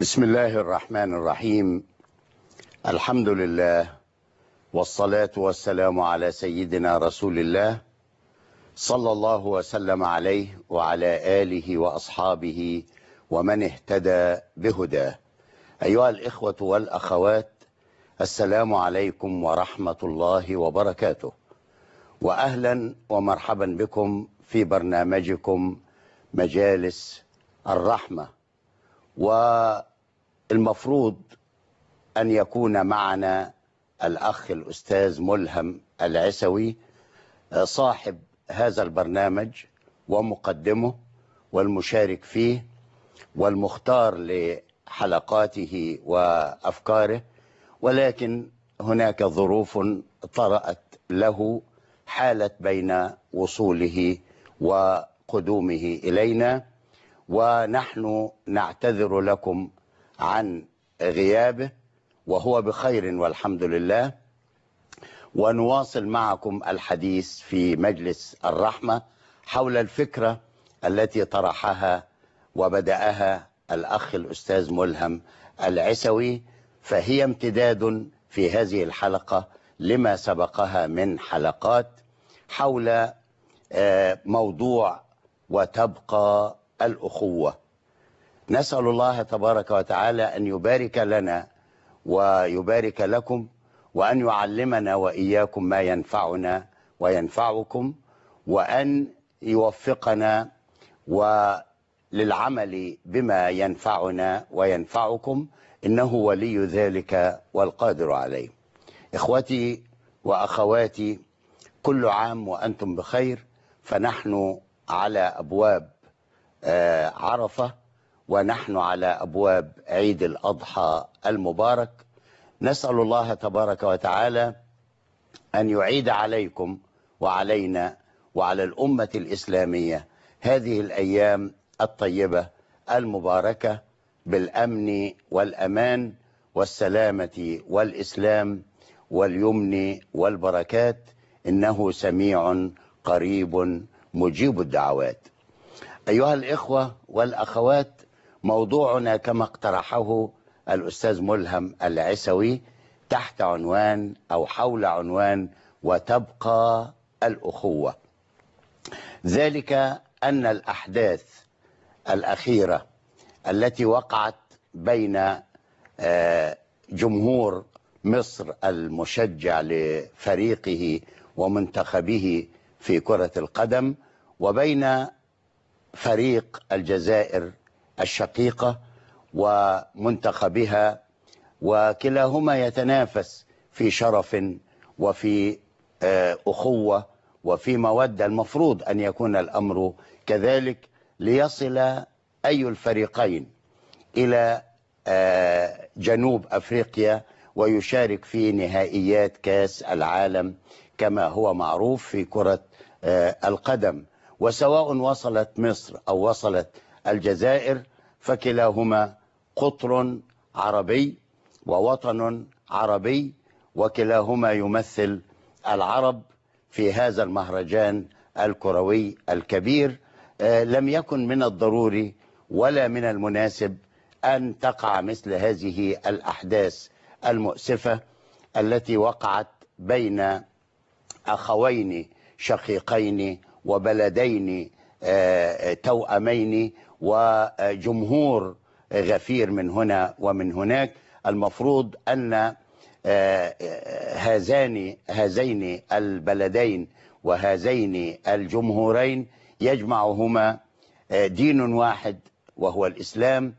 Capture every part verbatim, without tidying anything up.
بسم الله الرحمن الرحيم. الحمد لله والصلاة والسلام على سيدنا رسول الله صلى الله وسلم عليه وعلى آله وأصحابه ومن اهتدى بهداه. أيها الإخوة والأخوات، السلام عليكم ورحمة الله وبركاته، وأهلا ومرحبا بكم في برنامجكم مجالس الرحمة. والمفروض أن يكون معنا الأخ الأستاذ ملهم العسوي صاحب هذا البرنامج ومقدمه والمشارك فيه والمختار لحلقاته وأفكاره، ولكن هناك ظروف طرأت له حالت بين وصوله وقدومه إلينا، ونحن نعتذر لكم عن غيابه وهو بخير والحمد لله. ونواصل معكم الحديث في مجلس الرحمة حول الفكرة التي طرحها وبدأها الأخ الأستاذ ملهم العسوي، فهي امتداد في هذه الحلقة لما سبقها من حلقات حول موضوع وتبقى الأخوة. نسأل الله تبارك وتعالى أن يبارك لنا ويبارك لكم، وأن يعلمنا وإياكم ما ينفعنا وينفعكم، وأن يوفقنا وللعمل بما ينفعنا وينفعكم، إنه ولي ذلك والقادر عليه. إخوتي وأخواتي، كل عام وأنتم بخير، فنحن على أبواب عرفة ونحن على أبواب عيد الأضحى المبارك. نسأل الله تبارك وتعالى أن يعيد عليكم وعلينا وعلى الأمة الإسلامية هذه الأيام الطيبة المباركة بالأمن والأمان والسلامة والإسلام واليمن والبركات، إنه سميع قريب مجيب الدعوات. أيها الإخوة والأخوات، موضوعنا كما اقترحه الأستاذ ملهم العسوي تحت عنوان أو حول عنوان وتبقى الأخوة. ذلك أن الأحداث الأخيرة التي وقعت بين جمهور مصر المشجع لفريقه ومنتخبه في كرة القدم وبين فريق الجزائر الشقيقة ومنتخبها، وكلاهما يتنافس في شرف وفي أخوة وفي مودة. المفروض أن يكون الأمر كذلك ليصل أي الفريقين إلى جنوب أفريقيا ويشارك في نهائيات كأس العالم كما هو معروف في كرة القدم. وسواء وصلت مصر أو وصلت الجزائر فكلاهما قطر عربي ووطن عربي، وكلاهما يمثل العرب في هذا المهرجان الكروي الكبير. لم يكن من الضروري ولا من المناسب أن تقع مثل هذه الأحداث المؤسفة التي وقعت بين أخوين شقيقين وبلدين توأمين وجمهور غفير من هنا ومن هناك. المفروض أن هذان هذين البلدين وهذين الجمهورين يجمعهما دين واحد وهو الإسلام،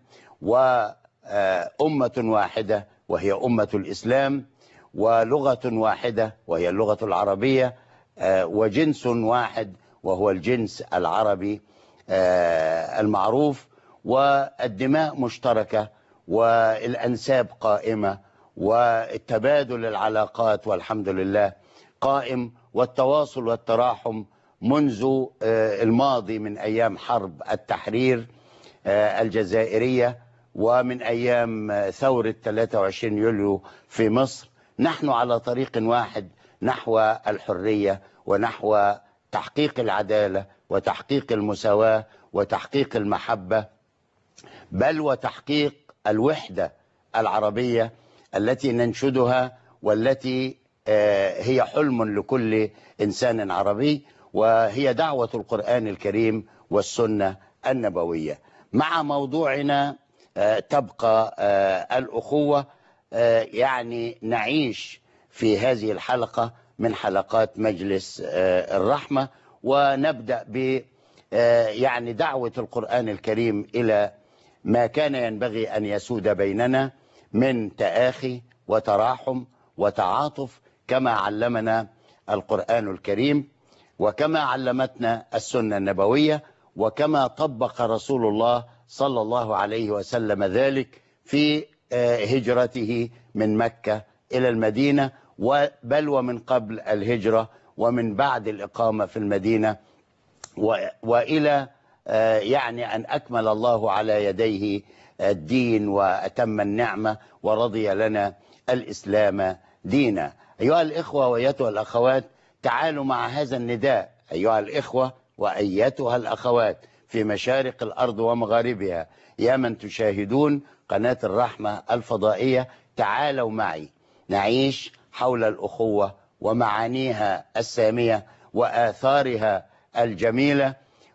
وأمة واحدة وهي أمة الإسلام، ولغة واحدة وهي اللغة العربية، وجنس واحد وهو الجنس العربي المعروف، والدماء مشتركة والأنساب قائمة والتبادل العلاقات والحمد لله قائم، والتواصل والتراحم منذ الماضي من أيام حرب التحرير الجزائرية ومن أيام ثورة ثلاثة وعشرين يوليو في مصر. نحن على طريق واحد نحو الحرية ونحو تحقيق العدالة وتحقيق المساواة وتحقيق المحبة، بل وتحقيق الوحدة العربية التي ننشدها، والتي هي حلم لكل إنسان عربي، وهي دعوة القرآن الكريم والسنة النبوية. مع موضوعنا تبقى الأخوة، يعني نعيش في هذه الحلقة من حلقات مجلس الرحمة، ونبدأ ب يعني دعوة القرآن الكريم إلى ما كان ينبغي أن يسود بيننا من تآخي وتراحم وتعاطف، كما علمنا القرآن الكريم، وكما علمتنا السنة النبوية، وكما طبق رسول الله صلى الله عليه وسلم ذلك في هجرته من مكة إلى المدينة، بل ومن قبل الهجرة ومن بعد الإقامة في المدينة، وإلى يعني أن أكمل الله على يديه الدين وأتم النعمة ورضي لنا الإسلام دينا. أيها الإخوة وأيتها الأخوات، تعالوا مع هذا النداء، أيها الإخوة وأيتها الأخوات في مشارق الأرض ومغاربها، يا من تشاهدون قناة الرحمة الفضائية، تعالوا معي نعيش حول الأخوة ومعانيها السامية وآثارها الجميلة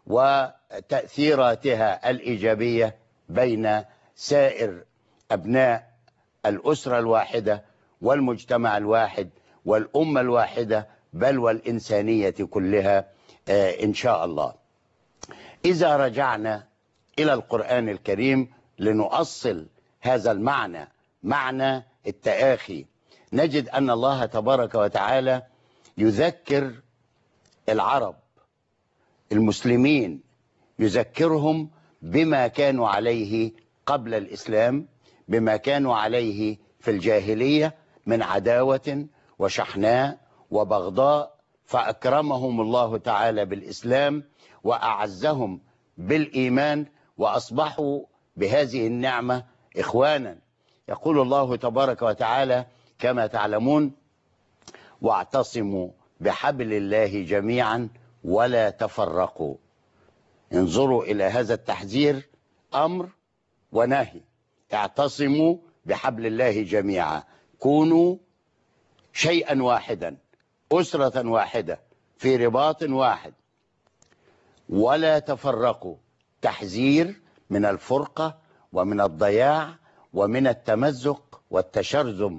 وتأثيراتها الإيجابية بين سائر أبناء الأسرة الواحدة والمجتمع الواحد والأمة الواحدة، بل والإنسانية كلها إن شاء الله. إذا رجعنا إلى القرآن الكريم لنؤصل هذا المعنى، معنى التآخي، نجد أن الله تبارك وتعالى يذكر العرب المسلمين، يذكرهم بما كانوا عليه قبل الإسلام، بما كانوا عليه في الجاهلية من عداوة وشحناء وبغضاء، فأكرمهم الله تعالى بالإسلام وأعزهم بالإيمان، وأصبحوا بهذه النعمة إخوانا. يقول الله تبارك وتعالى كما تعلمون: واعتصموا بحبل الله جميعا ولا تفرقوا. انظروا إلى هذا التحذير، أمر ونهي. اعتصموا بحبل الله جميعا، كونوا شيئا واحدا، أسرة واحدة في رباط واحد، ولا تفرقوا، تحذير من الفرقة ومن الضياع ومن التمزق والتشرذم.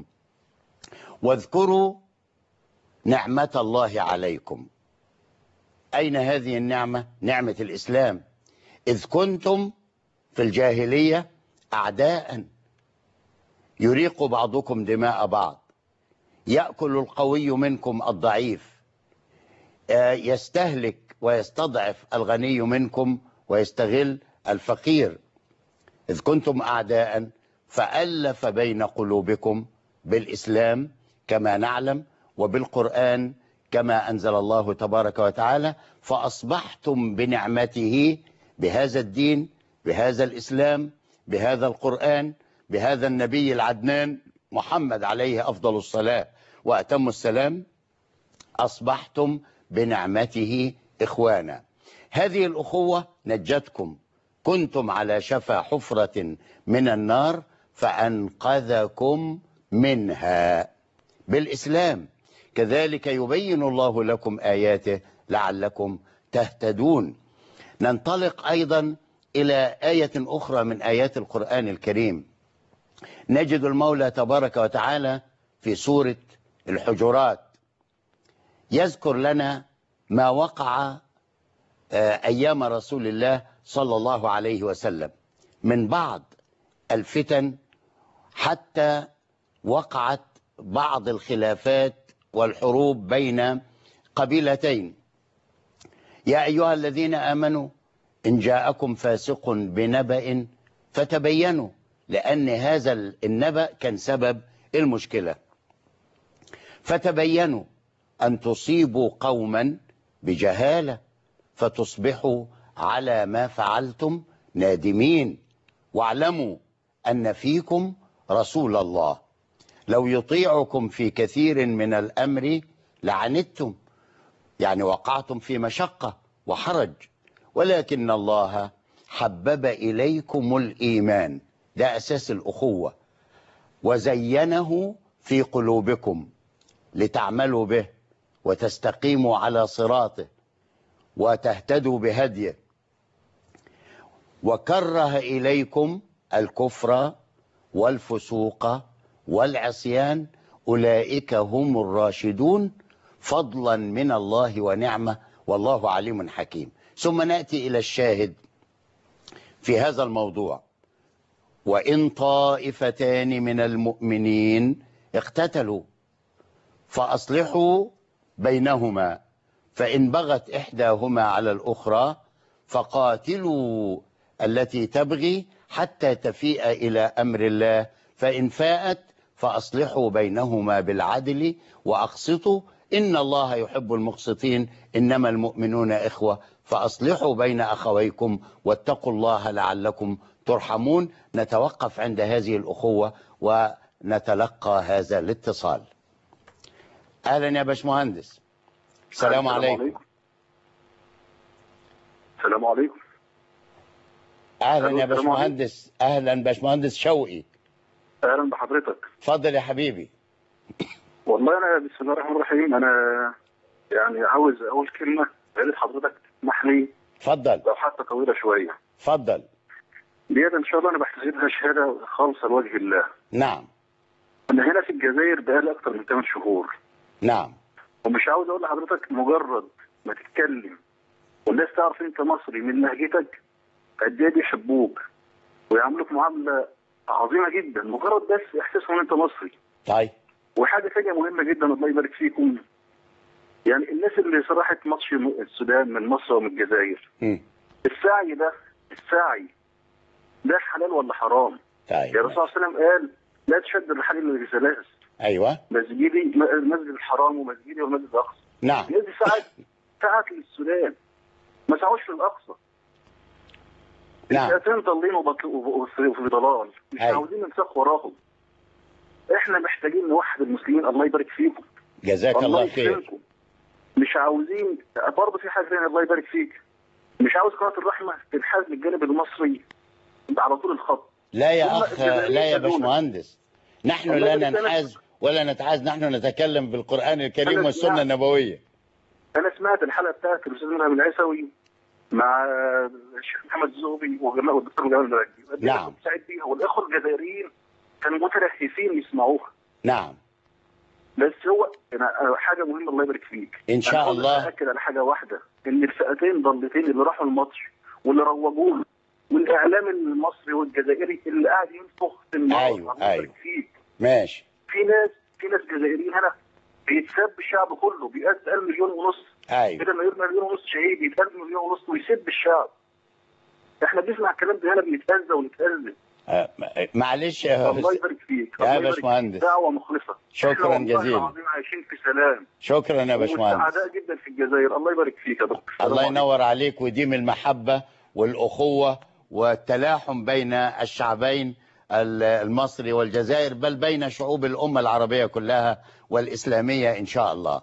واذكروا نعمة الله عليكم. أين هذه النعمة؟ نعمة الإسلام. إذ كنتم في الجاهلية أعداء يريق بعضكم دماء بعض، يأكل القوي منكم الضعيف، يستهلك ويستضعف الغني منكم ويستغل الفقير. إذ كنتم أعداء فألف بين قلوبكم بالإسلام كما نعلم، وبالقرآن كما أنزل الله تبارك وتعالى، فأصبحتم بنعمته، بهذا الدين، بهذا الإسلام، بهذا القرآن، بهذا النبي العدنان محمد عليه أفضل الصلاة وأتم السلام، أصبحتم بنعمته إخوانا. هذه الأخوة نجتكم، كنتم على شفا حفرة من النار فأنقذكم منها بالإسلام. كذلك يبين الله لكم آياته لعلكم تهتدون. ننطلق أيضا إلى آية أخرى من آيات القرآن الكريم، نجد المولى تبارك وتعالى في سورة الحجرات يذكر لنا ما وقع أيام رسول الله صلى الله عليه وسلم من بعض الفتن، حتى وقعت بعض الخلافات والحروب بين قبيلتين. يا أيها الذين آمنوا إن جاءكم فاسق بنبأ فتبينوا، لأن هذا النبأ كان سبب المشكلة. فتبينوا أن تصيبوا قوما بجهالة فتصبحوا على ما فعلتم نادمين، واعلموا أن فيكم رسول الله لو يطيعكم في كثير من الأمر لعنتم، يعني وقعتم في مشقة وحرج، ولكن الله حبب إليكم الإيمان. ده أساس الأخوة. وزينه في قلوبكم لتعملوا به وتستقيموا على صراطه وتهتدوا بهديه. وكره إليكم الكفر والفسوق والعصيان أولئك هم الراشدون فضلا من الله ونعمة والله عليم حكيم. ثم نأتي إلى الشاهد في هذا الموضوع: وإن طائفتان من المؤمنين اقتتلوا فأصلحوا بينهما فإن بغت إحداهما على الأخرى فقاتلوا التي تبغي حتى تفيء إلى أمر الله فإن فاءت فأصلحوا بينهما بالعدل وأقسطوا إن الله يحب المقسطين إنما المؤمنون إخوة فأصلحوا بين أخويكم واتقوا الله لعلكم ترحمون. نتوقف عند هذه الأخوة ونتلقى هذا الاتصال. أهلا يا باشمهندس. السلام عليكم. السلام عليكم. اهلا يا باشمهندس. اهلا باشمهندس شوقي. اهلا بحضرتك. اتفضل يا حبيبي. والله انا بسم الله الرحمن الرحيم، انا يعني عاوز اقول كلمه يا ريت حضرتك تسمح لي. اتفضل. لو حتى طويله شويه. اتفضل. ديت ان شاء الله انا بحتسبها شهاده خالصه لوجه الله. نعم. انا هنا في الجزائر بقالي اكتر من ثمان شهور. نعم. ومش عاوز اقول لحضرتك مجرد ما تتكلم والناس تعرف انت مصري من لهجتك قد ايه بيحبوك ويعاملوك معامله عظيمه جدا، مجرد بس احساسهم انت مصري. طيب. وحاجه ثانيه مهمه جدا الله يبارك فيكم، يعني الناس اللي راحت ماتش السودان من مصر ومن الجزائر، م. السعي ده السعي ده حلال ولا حرام؟ طيب. يا رسول الله صلى الله عليه وسلم قال لا تشد الرحال الا بثلاث. ايوه. مسجدي المسجد الحرام ومسجدي والمسجد الاقصى. نعم. الناس دي سعت سعت للسودان، ما سعوش للاقصى. نعم. الفئتين ضالين وفي ضلال، مش أيوة. عاوزين ننساق وراهم. احنا محتاجين نوحد المسلمين. الله يبارك فيكم. جزاك الله, الله خير. مش عاوزين برضه في حاجه ثانيه الله يبارك فيك، مش عاوز قناه الرحمه تنحاز للجانب المصري على طول الخط. لا يا اخ، لا يا باشمهندس، نحن لا ننحاز ولا نتعاز، نحن نتكلم بالقران الكريم والسنه النبويه. انا سمعت الحلقه بتاعت الاستاذ منهم العيسوي مع الشيخ محمد الزغبي والدكتور جمال المراكبي. نعم. كنت سعيد بيها، والاخوه الجزائريين كانوا مترهفين يسمعوها. نعم. بس هو أنا حاجه مهمه الله يبارك فيك. ان شاء الله. انا اكد على حاجه واحده، ان الفئتين ضالتين اللي راحوا الماتش واللي روجوه والاعلام المصري والجزائري اللي قاعد ينفخ في النار. ايوه ايوه فيك. ماشي. في ناس في ناس جزائريين هنا بيتسب الشعب كله، بيتقال مليون ونص. ايوه. كده ما يبقى مليون ونص شهيد يتقال مليون ونص ويسب الشعب. احنا بنسمع الكلام ده هنا بنتأذى ونتأذى. أه معلش يا الله يبارك فيك يا باشمهندس. دعوه مخلصه. شكرا جزيلا. احنا عايشين في سلام. شكرا يا باشمهندس. سعداء جدا في الجزائر. الله يبارك فيك يا دكتور. الله ينور عليك ويديم المحبه والاخوه والتلاحم بين الشعبين المصري والجزائر، بل بين شعوب الامه العربيه كلها والاسلاميه ان شاء الله.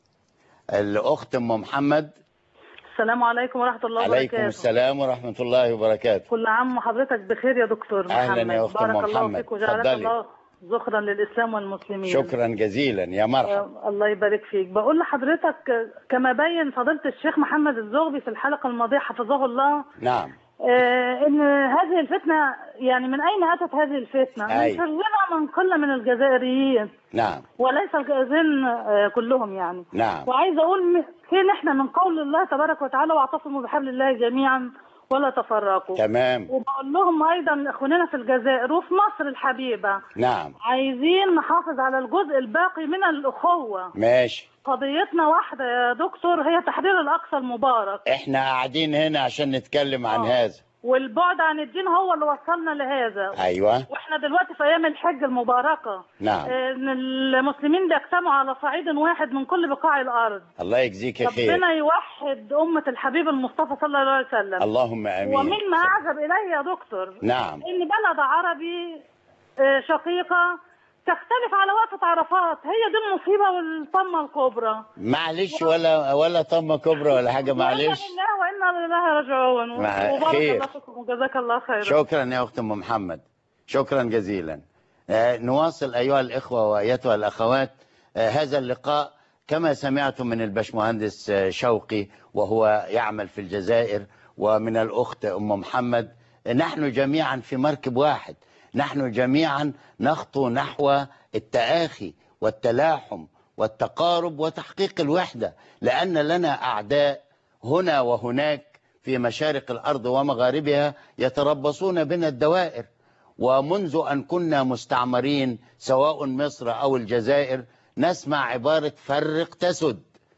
الاخت ام محمد. السلام عليكم ورحمة الله وبركاته. عليكم السلام ورحمة الله وبركاته. كل عام وحضرتك بخير يا دكتور محمد. أهلا يا أخت أم محمد. بارك الله فيك وجعلك الله ذخرا للإسلام والمسلمين. شكرا جزيلا يا مرحبا. آه الله يبارك فيك. بقول لحضرتك كما بين فضيلة الشيخ محمد الزغبي في الحلقة الماضية حفظه الله. نعم. آه ان هذه الفتنة يعني من أين أتت هذه الفتنة؟ أي. من شرنا من قلة من الجزائريين. نعم. وليس الجزائريين آه كلهم يعني. نعم. وعايز أقول فين إحنا من قول الله تبارك وتعالى واعتصموا بحبل الله جميعا ولا تفرقوا. تمام. وبقول لهم ايضا اخواننا في الجزائر وفي مصر الحبيبه. نعم. عايزين نحافظ على الجزء الباقي من الاخوه. ماشي. قضيتنا واحده يا دكتور، هي تحرير الاقصى المبارك. احنا قاعدين هنا عشان نتكلم عن أوه. هذا. والبعد عن الدين هو اللي وصلنا لهذا. ايوه. واحنا دلوقتي في ايام الحج المباركه. نعم. ان المسلمين بيجتمعوا على صعيد واحد من كل بقاع الارض. الله يجزيك خير. ربنا يوحد امه الحبيب المصطفى صلى الله عليه وسلم. اللهم امين. ومما اعجب الي يا دكتور. نعم. ان بلد عربي شقيقه تختلف على وقفه عرفات، هي دي المصيبه والطمه الكبرى. معلش ولا ولا طمه كبرى ولا حاجه، معلش. انا وانا لله راجعون. خير. وجزاك الله خيرا. شكرا يا اخت ام محمد. شكرا جزيلا. آه، نواصل أيها الإخوة وأيتها الأخوات آه، هذا اللقاء كما سمعتم من الباشمهندس آه، شوقي وهو يعمل في الجزائر، ومن الأخت أم محمد. آه، نحن جميعا في مركب واحد، نحن جميعا نخطو نحو التآخي والتلاحم والتقارب وتحقيق الوحدة، لأن لنا أعداء هنا وهناك في مشارق الأرض ومغاربها يتربصون بنا الدوائر. ومنذ أن كنا مستعمرين سواء مصر أو الجزائر نسمع عبارة فرق تسد.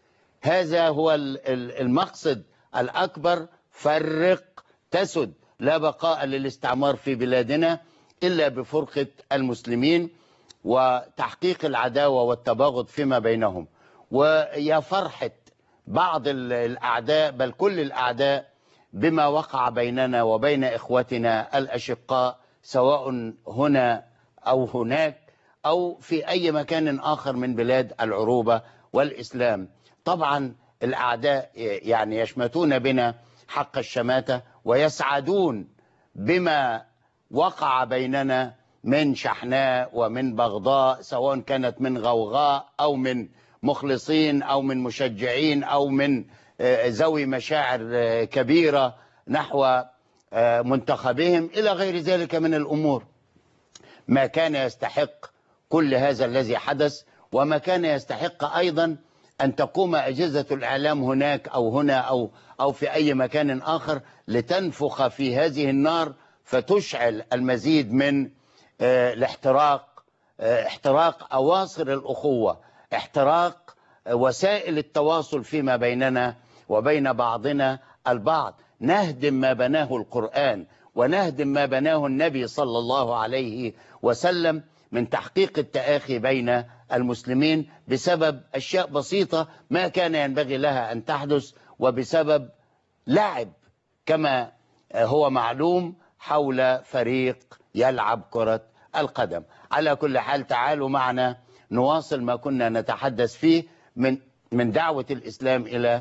هذا هو المقصد الأكبر، فرق تسد. لا بقاء للاستعمار في بلادنا إلا بفرقة المسلمين وتحقيق العداوة والتباغض فيما بينهم. ويا فرحة بعض الأعداء بل كل الأعداء بما وقع بيننا وبين إخوتنا الأشقاء سواء هنا أو هناك أو في أي مكان آخر من بلاد العروبة والإسلام. طبعا الأعداء يعني يشمتون بنا حق الشماتة ويسعدون بما وقع بيننا من شحناء ومن بغضاء، سواء كانت من غوغاء أو من مخلصين أو من مشجعين أو من ذوي مشاعر كبيرة نحو منتخبهم إلى غير ذلك من الأمور. ما كان يستحق كل هذا الذي حدث، وما كان يستحق أيضا أن تقوم أجهزة الإعلام هناك أو هنا أو أو في أي مكان آخر لتنفخ في هذه النار فتشعل المزيد من الاحتراق، احتراق أواصر الأخوة، احتراق وسائل التواصل فيما بيننا وبين بعضنا البعض. نهدم ما بناه القرآن ونهدم ما بناه النبي صلى الله عليه وسلم من تحقيق التآخي بين المسلمين بسبب أشياء بسيطة ما كان ينبغي لها أن تحدث، وبسبب لعب كما هو معلوم حول فريق يلعب كرة القدم. على كل حال تعالوا معنا نواصل ما كنا نتحدث فيه من من دعوة الإسلام إلى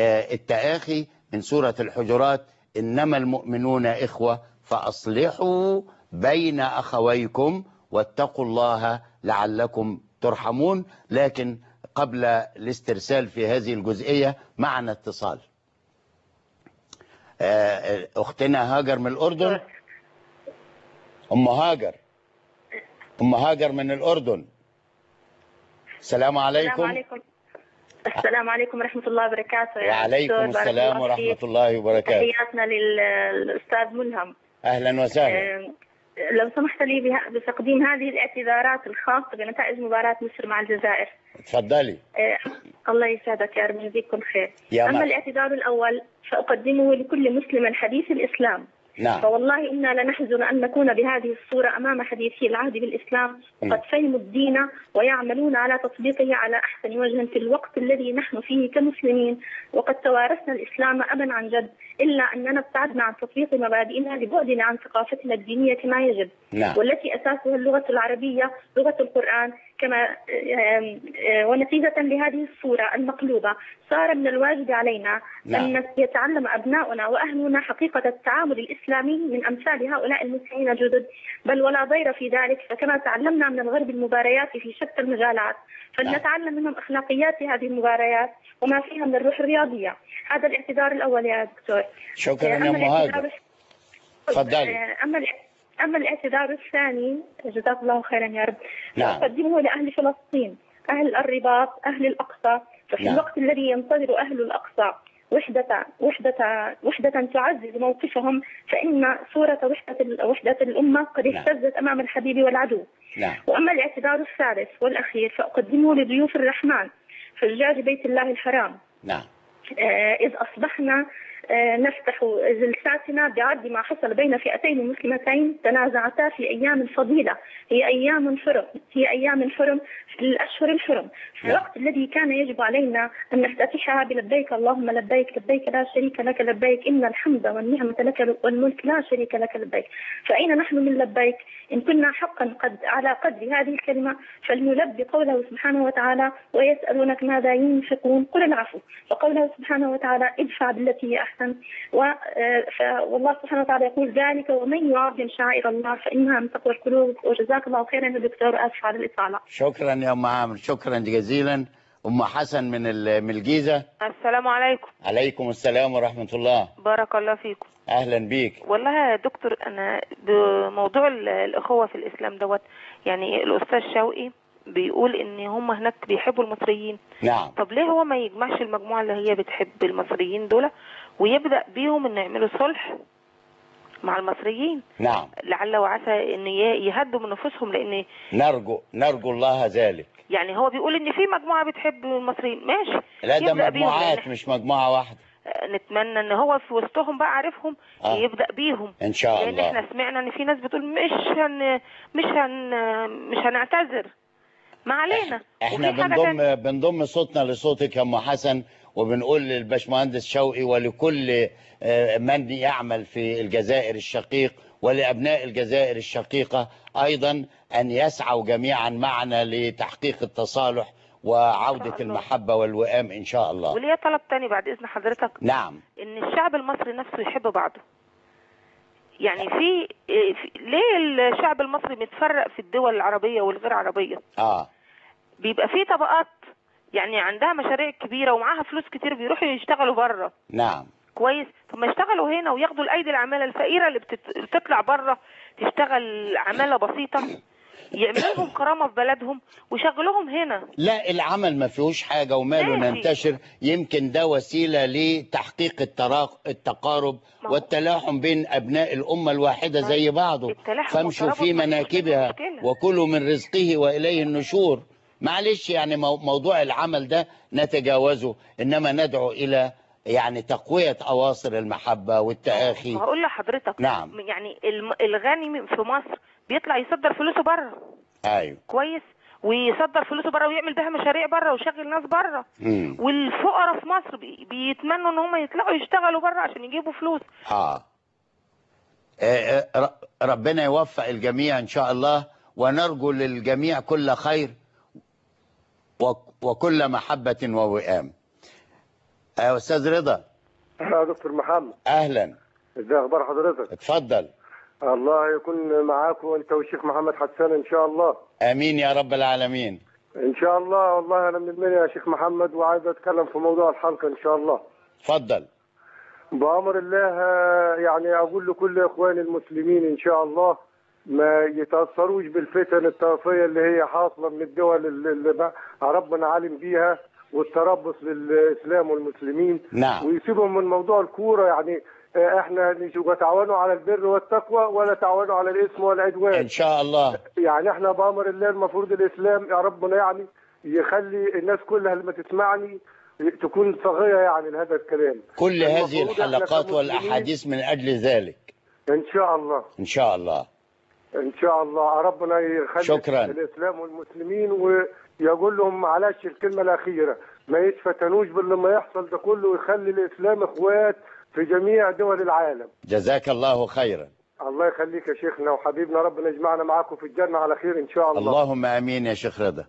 التآخي من سورة الحجرات: إنما المؤمنون إخوة فأصلحوا بين أخويكم واتقوا الله لعلكم ترحمون. لكن قبل الاسترسال في هذه الجزئية معنا اتصال. أختنا هاجر من الأردن. أم هاجر أم هاجر من الأردن. السلام عليكم. السلام عليكم. السلام عليكم ورحمة الله وبركاته. وعليكم السلام ورحمة الله وبركاته. تحياتنا للأستاذ ملهم. أهلا وسهلا. لو سمحت لي بتقديم هذه الاعتذارات الخاصة بنتائج مباراة مصر مع الجزائر. تفضلي. الله يسعدك يا رب، يجزيك كل خير. أما مرحبا. الاعتذار الأول فأقدمه لكل مسلم حديث الإسلام. نعم. فوالله إنا لنحزن أن نكون بهذه الصورة أمام حديثي العهد بالإسلام قد فهموا الدين ويعملون على تطبيقه على أحسن وجه في الوقت الذي نحن فيه كمسلمين، وقد توارثنا الإسلام أبا عن جد، إلا أننا ابتعدنا عن تطبيق مبادئنا لبعدنا عن ثقافتنا الدينية كما يجب. نعم. والتي أساسها اللغة العربية لغة القرآن. كما ونتيجة لهذه الصورة المقلوبة صار من الواجب علينا نعم. أن يتعلم أبناؤنا وأهلنا حقيقة التعامل الإسلامي من أمثال هؤلاء المسلمين الجدد، بل ولا ضير في ذلك. فكما تعلمنا من الغرب المباريات في شتى المجالات فلنتعلم منهم أخلاقيات هذه المباريات وما فيها من الروح الرياضية. هذا الاعتذار الأول يا دكتور. شكرا يا مهاجر. تفضلي. أما أما الاعتذار الثاني جزاك الله خيرا يا رب. نعم. أقدمه لأهل فلسطين، أهل الرباط، أهل الأقصى. ففي نعم. الوقت الذي ينتظر أهل الأقصى وحدة وحدة وحدة تعزز موقفهم، فإن صورة وحدة وحدة الأمة قد اهتزت أمام الحبيب والعدو. نعم. وأما الاعتذار الثالث والأخير فأقدمه لضيوف الرحمن حجاج بيت الله الحرام. نعم. آه إذ أصبحنا آه نفتح جلساتنا بعرض ما حصل بين فئتين مسلمتين تنازعتا في أيام فضيلة، هي أيام حرم هي أيام حرم في الأشهر الحرم، في الوقت الذي كان يجب علينا أن نفتتحها بلبيك اللهم لبيك لبيك لا شريك لك لبيك إن الحمد والنعمة لك والملك لا شريك لك لبيك. فأين نحن من لبيك؟ إن كنا حقا قد على قدر هذه الكلمة فلنلبي قوله سبحانه وتعالى: ويسألونك ماذا ينفقون قل العفو، وقوله سبحانه وتعالى: ادفع بالتي هي أحسن حسن. والله سبحانه وتعالى يقول ذلك ومن يعظم شعائر الله فإنها من تقوى القلوب. وجزاك الله خيرا يا دكتور، آسف على الإطالة. شكرا يا أم عامر، شكرا جزيلا. أم حسن من من الجيزة. السلام عليكم. عليكم السلام ورحمة الله. بارك الله فيكم. أهلا بيك. والله يا دكتور أنا بموضوع الأخوة في الإسلام دوت، يعني الأستاذ شوقي بيقول إن هم هناك بيحبوا المصريين. نعم. طب ليه هو ما يجمعش المجموعة اللي هي بتحب المصريين دول ويبدأ بيهم إن يعملوا صلح مع المصريين؟ نعم. لعل وعسى إن يهدوا من نفوسهم، لأن نرجو نرجو الله ذلك. يعني هو بيقول إن في مجموعة بتحب المصريين، ماشي. لا ده مجموعات مش مجموعة واحدة. نتمنى ان هو في وسطهم بقى عارفهم آه. يبدأ بيهم ان شاء الله. لان احنا سمعنا ان في ناس بتقول مش هن مش هن مش هنعتذر، ما علينا. احنا بنضم بنضم صوتنا لصوتك يا ام حسن، وبنقول للباشمهندس شوقي ولكل من يعمل في الجزائر الشقيق ولأبناء الجزائر الشقيقة أيضا أن يسعوا جميعا معنا لتحقيق التصالح وعودة المحبة والوئام إن شاء الله. وليه طلب تاني بعد إذن حضرتك؟ نعم. إن الشعب المصري نفسه يحب بعضه. يعني في, في ليه الشعب المصري متفرق في الدول العربية والغير عربية؟ آه. بيبقى في طبقات يعني عندها مشاريع كبيرة ومعاها فلوس كتير بيروحوا يشتغلوا بره. نعم. كويس. طب ما يشتغلوا هنا وياخدوا الأيدي العمالة الفقيرة اللي بتطلع بره تشتغل عمالة بسيطة، يعملوا لهم كرامة في بلدهم ويشغلوهم هنا. لا العمل ما فيهوش حاجة وماله ننتشر، يمكن ده وسيلة لتحقيق التقارب والتلاحم بين أبناء الأمة الواحدة زي بعضه. فامشوا في مناكبها وكلوا من رزقه وإليه النشور. معلش يعني موضوع العمل ده نتجاوزه، إنما ندعو إلى يعني تقوية أواصر المحبة والتآخي. هقول لحضرتك نعم. يعني الغني في مصر بيطلع يصدر فلوسه بره. ايوه. كويس. ويصدر فلوسه بره ويعمل بها مشاريع بره ويشغل ناس بره. والفقراء في مصر بيتمنوا ان هم يطلعوا يشتغلوا بره عشان يجيبوا فلوس. اه, آه ربنا يوفق الجميع ان شاء الله، ونرجو للجميع كل خير وكل محبة ووئام. آه استاذ رضا. يا دكتور محمد. اهلا. ازي اخبار حضرتك؟ اتفضل. الله يكون معاك وانت والشيخ محمد حسان ان شاء الله. امين يا رب العالمين. ان شاء الله. والله انا من المنيا يا شيخ محمد وعايز اتكلم في موضوع الحلقه ان شاء الله. اتفضل. بامر الله يعني اقول لكل اخواني المسلمين ان شاء الله ما يتاثروش بالفتن الطائفيه اللي هي حاصله من الدول اللي ربنا عالم بيها والتربص للاسلام والمسلمين. نعم. ويسيبهم من موضوع الكوره. يعني احنا نتعاونوا على البر والتقوى ولا تعاونوا على الاثم والعدوان ان شاء الله. يعني احنا بامر الله المفروض الاسلام يا ربنا يعني يخلي الناس كلها لما تسمعني تكون صاغيه يعني لهذا الكلام. كل هذه الحلقات والاحاديث من اجل ذلك ان شاء الله. ان شاء الله. ان شاء الله ربنا يخلي شكرا. الاسلام والمسلمين ويقول لهم معلش الكلمه الاخيره ما يتفتنوش باللي ما يحصل ده كله ويخلي الاسلام اخوات في جميع دول العالم. جزاك الله خيرا. الله يخليك يا شيخنا وحبيبنا، ربنا يجمعنا معاكم في الجنة على خير إن شاء الله. اللهم آمين يا شيخ رضا.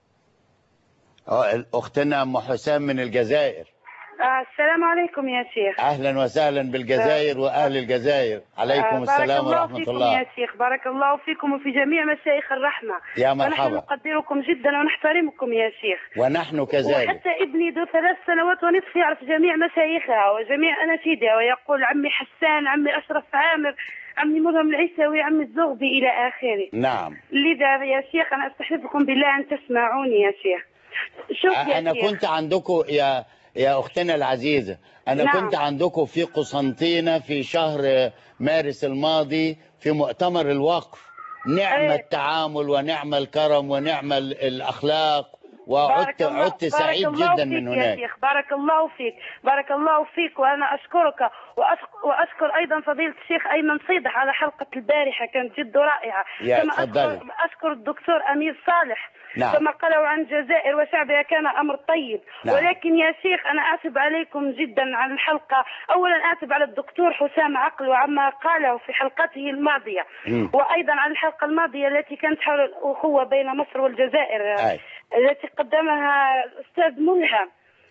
أختنا أم حسام من الجزائر. السلام عليكم يا شيخ. أهلا وسهلا بالجزائر وأهل الجزائر. عليكم السلام ورحمة الله. بارك الله فيكم يا شيخ، بارك الله فيكم وفي جميع مشايخ الرحمة. يا مرحبا. ونحن نقدركم جدا ونحترمكم يا شيخ. ونحن كذلك. وحتى ابني ذو ثلاث سنوات ونصف يعرف جميع مشايخها وجميع أناشيدها ويقول عمي حسان، عمي أشرف عامر، عمي ملهم العيساوي، عمي الزغبي إلى آخره. نعم. لذا يا شيخ أنا أستحلفكم بالله أن تسمعوني يا شيخ. شوف يا أنا شيخ. كنت عندكم يا يا أختنا العزيزة، أنا نعم. كنت عندكم في قسنطينة في شهر مارس الماضي في مؤتمر الوقف. نعم أيه. التعامل ونعم الكرم ونعم الأخلاق، وعدت عدت سعيد جدا من هناك. يا شيخ بارك الله فيك، بارك الله فيك، وأنا أشكرك وأشكر أيضا فضيلة الشيخ أيمن صيدح على حلقة البارحة كانت جد رائعة. كما أشكر, أشكر الدكتور أمير صالح. نعم. كما قالوا عن الجزائر وشعبها كان أمر طيب. نعم. ولكن يا شيخ أنا آسف عليكم جدا على الحلقة. أولا آسف على الدكتور حسام عقل وعما قاله في حلقته الماضية. م. وأيضا على الحلقة الماضية التي كانت حول الأخوة بين مصر والجزائر. أي. التي قدمها الأستاذ ملهم.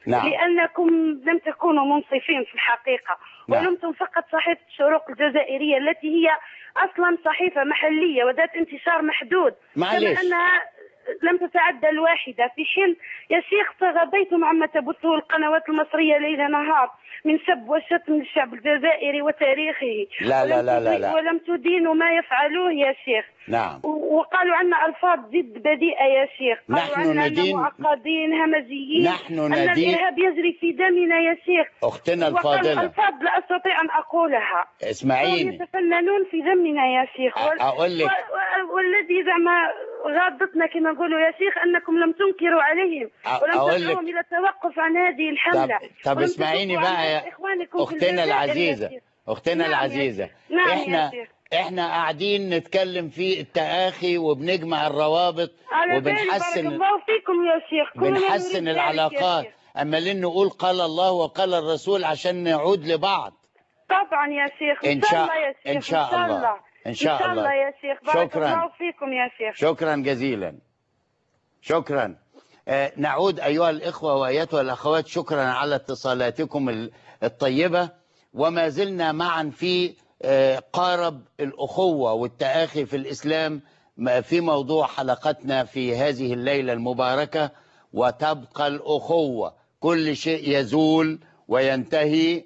نعم. لأنكم لم تكونوا منصفين في الحقيقة. نعم. ولمتم فقط صحيفة الشروق الجزائرية التي هي أصلا صحيفة محلية وذات انتشار محدود، معلش. كما أنها لم تتعدى الواحدة، في حين يا شيخ تغاضيتم عما تبثه القنوات المصرية ليل نهار من سب وشتم للشعب الجزائري وتاريخه. لا لا لا لا, لا. ولم تدينوا ما يفعلوه يا شيخ. نعم. وقالوا عنا ألفاظ جد بديئة يا شيخ، قالوا نحن عنا ندين معقدين همجيين، نحن أن ندين الإرهاب يجري في دمنا يا شيخ. أختنا وقالوا الفاضلة، ألفاظ لا أستطيع أن أقولها. اسمعيني يتفننون في ذمنا يا شيخ. وال... أقول لك. والذي زعما غاضتنا كما نقولوا يا شيخ أنكم لم تنكروا عليهم ولم تدعوهم إلى التوقف عن هذه الحملة. طب, طب اسمعيني بقى يا أختنا العزيزة، أختنا نعم العزيزة. نعم إحنا احنا قاعدين نتكلم في التآخي وبنجمع الروابط وبنحسن بارك الله فيكم يا شيخ، بنحسن العلاقات، اما لين نقول قال الله وقال الرسول عشان نعود لبعض. طبعا يا شيخ ان شاء الله يا شيخ، ان شاء الله ان شاء الله, الله يا شيخ. بارك شكرا. الله فيكم يا شيخ. شكرا جزيلا. شكرا. آه نعود ايها الاخوه وايتها الاخوات، شكرا على اتصالاتكم الطيبه، وما زلنا معا في قارب الأخوة والتآخي في الإسلام في موضوع حلقتنا في هذه الليلة المباركة. وتبقى الأخوة، كل شيء يزول وينتهي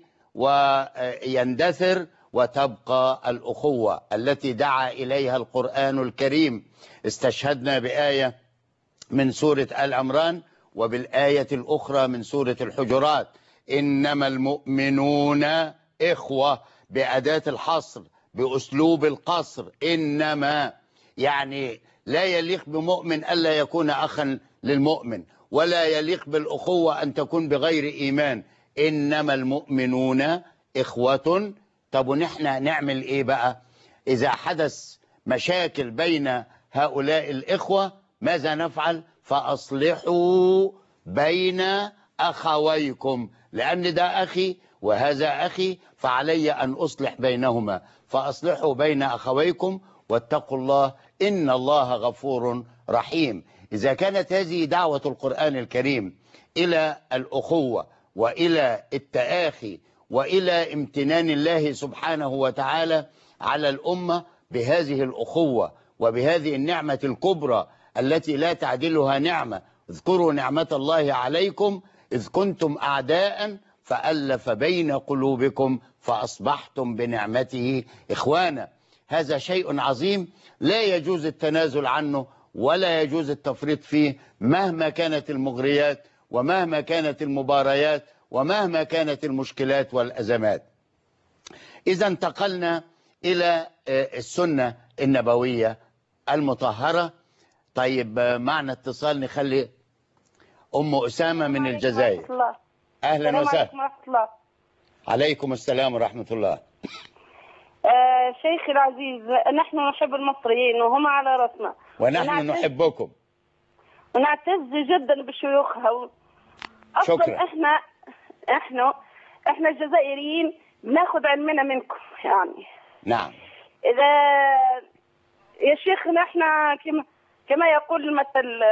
ويندثر، وتبقى الأخوة التي دعا إليها القرآن الكريم. استشهدنا بآية من سورة آل عمران وبالآية الأخرى من سورة الحجرات: إنما المؤمنون إخوة، بأداة الحصر، بأسلوب القصر. إنما يعني لا يليق بمؤمن ألا يكون أخا للمؤمن، ولا يليق بالأخوة أن تكون بغير إيمان. إنما المؤمنون إخوة. طب ونحن نعمل إيه بقى إذا حدث مشاكل بين هؤلاء الإخوة؟ ماذا نفعل؟ فأصلحوا بين أخويكم، لأن ده أخي وهذا أخي، فعلي أن أصلح بينهما. فأصلحوا بين أخويكم واتقوا الله إن الله غفور رحيم. إذا كانت هذه دعوة القرآن الكريم إلى الأخوة وإلى التآخي وإلى امتنان الله سبحانه وتعالى على الأمة بهذه الأخوة وبهذه النعمة الكبرى التي لا تعدلها نعمة: اذكروا نعمة الله عليكم إذ كنتم أعداء فألف بين قلوبكم فأصبحتم بنعمته إخوانا. هذا شيء عظيم لا يجوز التنازل عنه ولا يجوز التفريط فيه، مهما كانت المغريات ومهما كانت المباريات ومهما كانت المشكلات والأزمات. إذا انتقلنا إلى السنة النبوية المطهرة. طيب معنا اتصال، نخلي أم أسامة من الجزائر. أهلا وسهلا. الله. عليكم السلام ورحمة الله. آه شيخي العزيز، نحن نحب المصريين وهم على رأسنا، ونحن نحبكم ونعتز جدا بشيوخها. شكرا. احنا احنا احنا الجزائريين بناخذ علمنا منكم يعني. نعم. إذا يا شيخنا احنا كما كما يقول المثل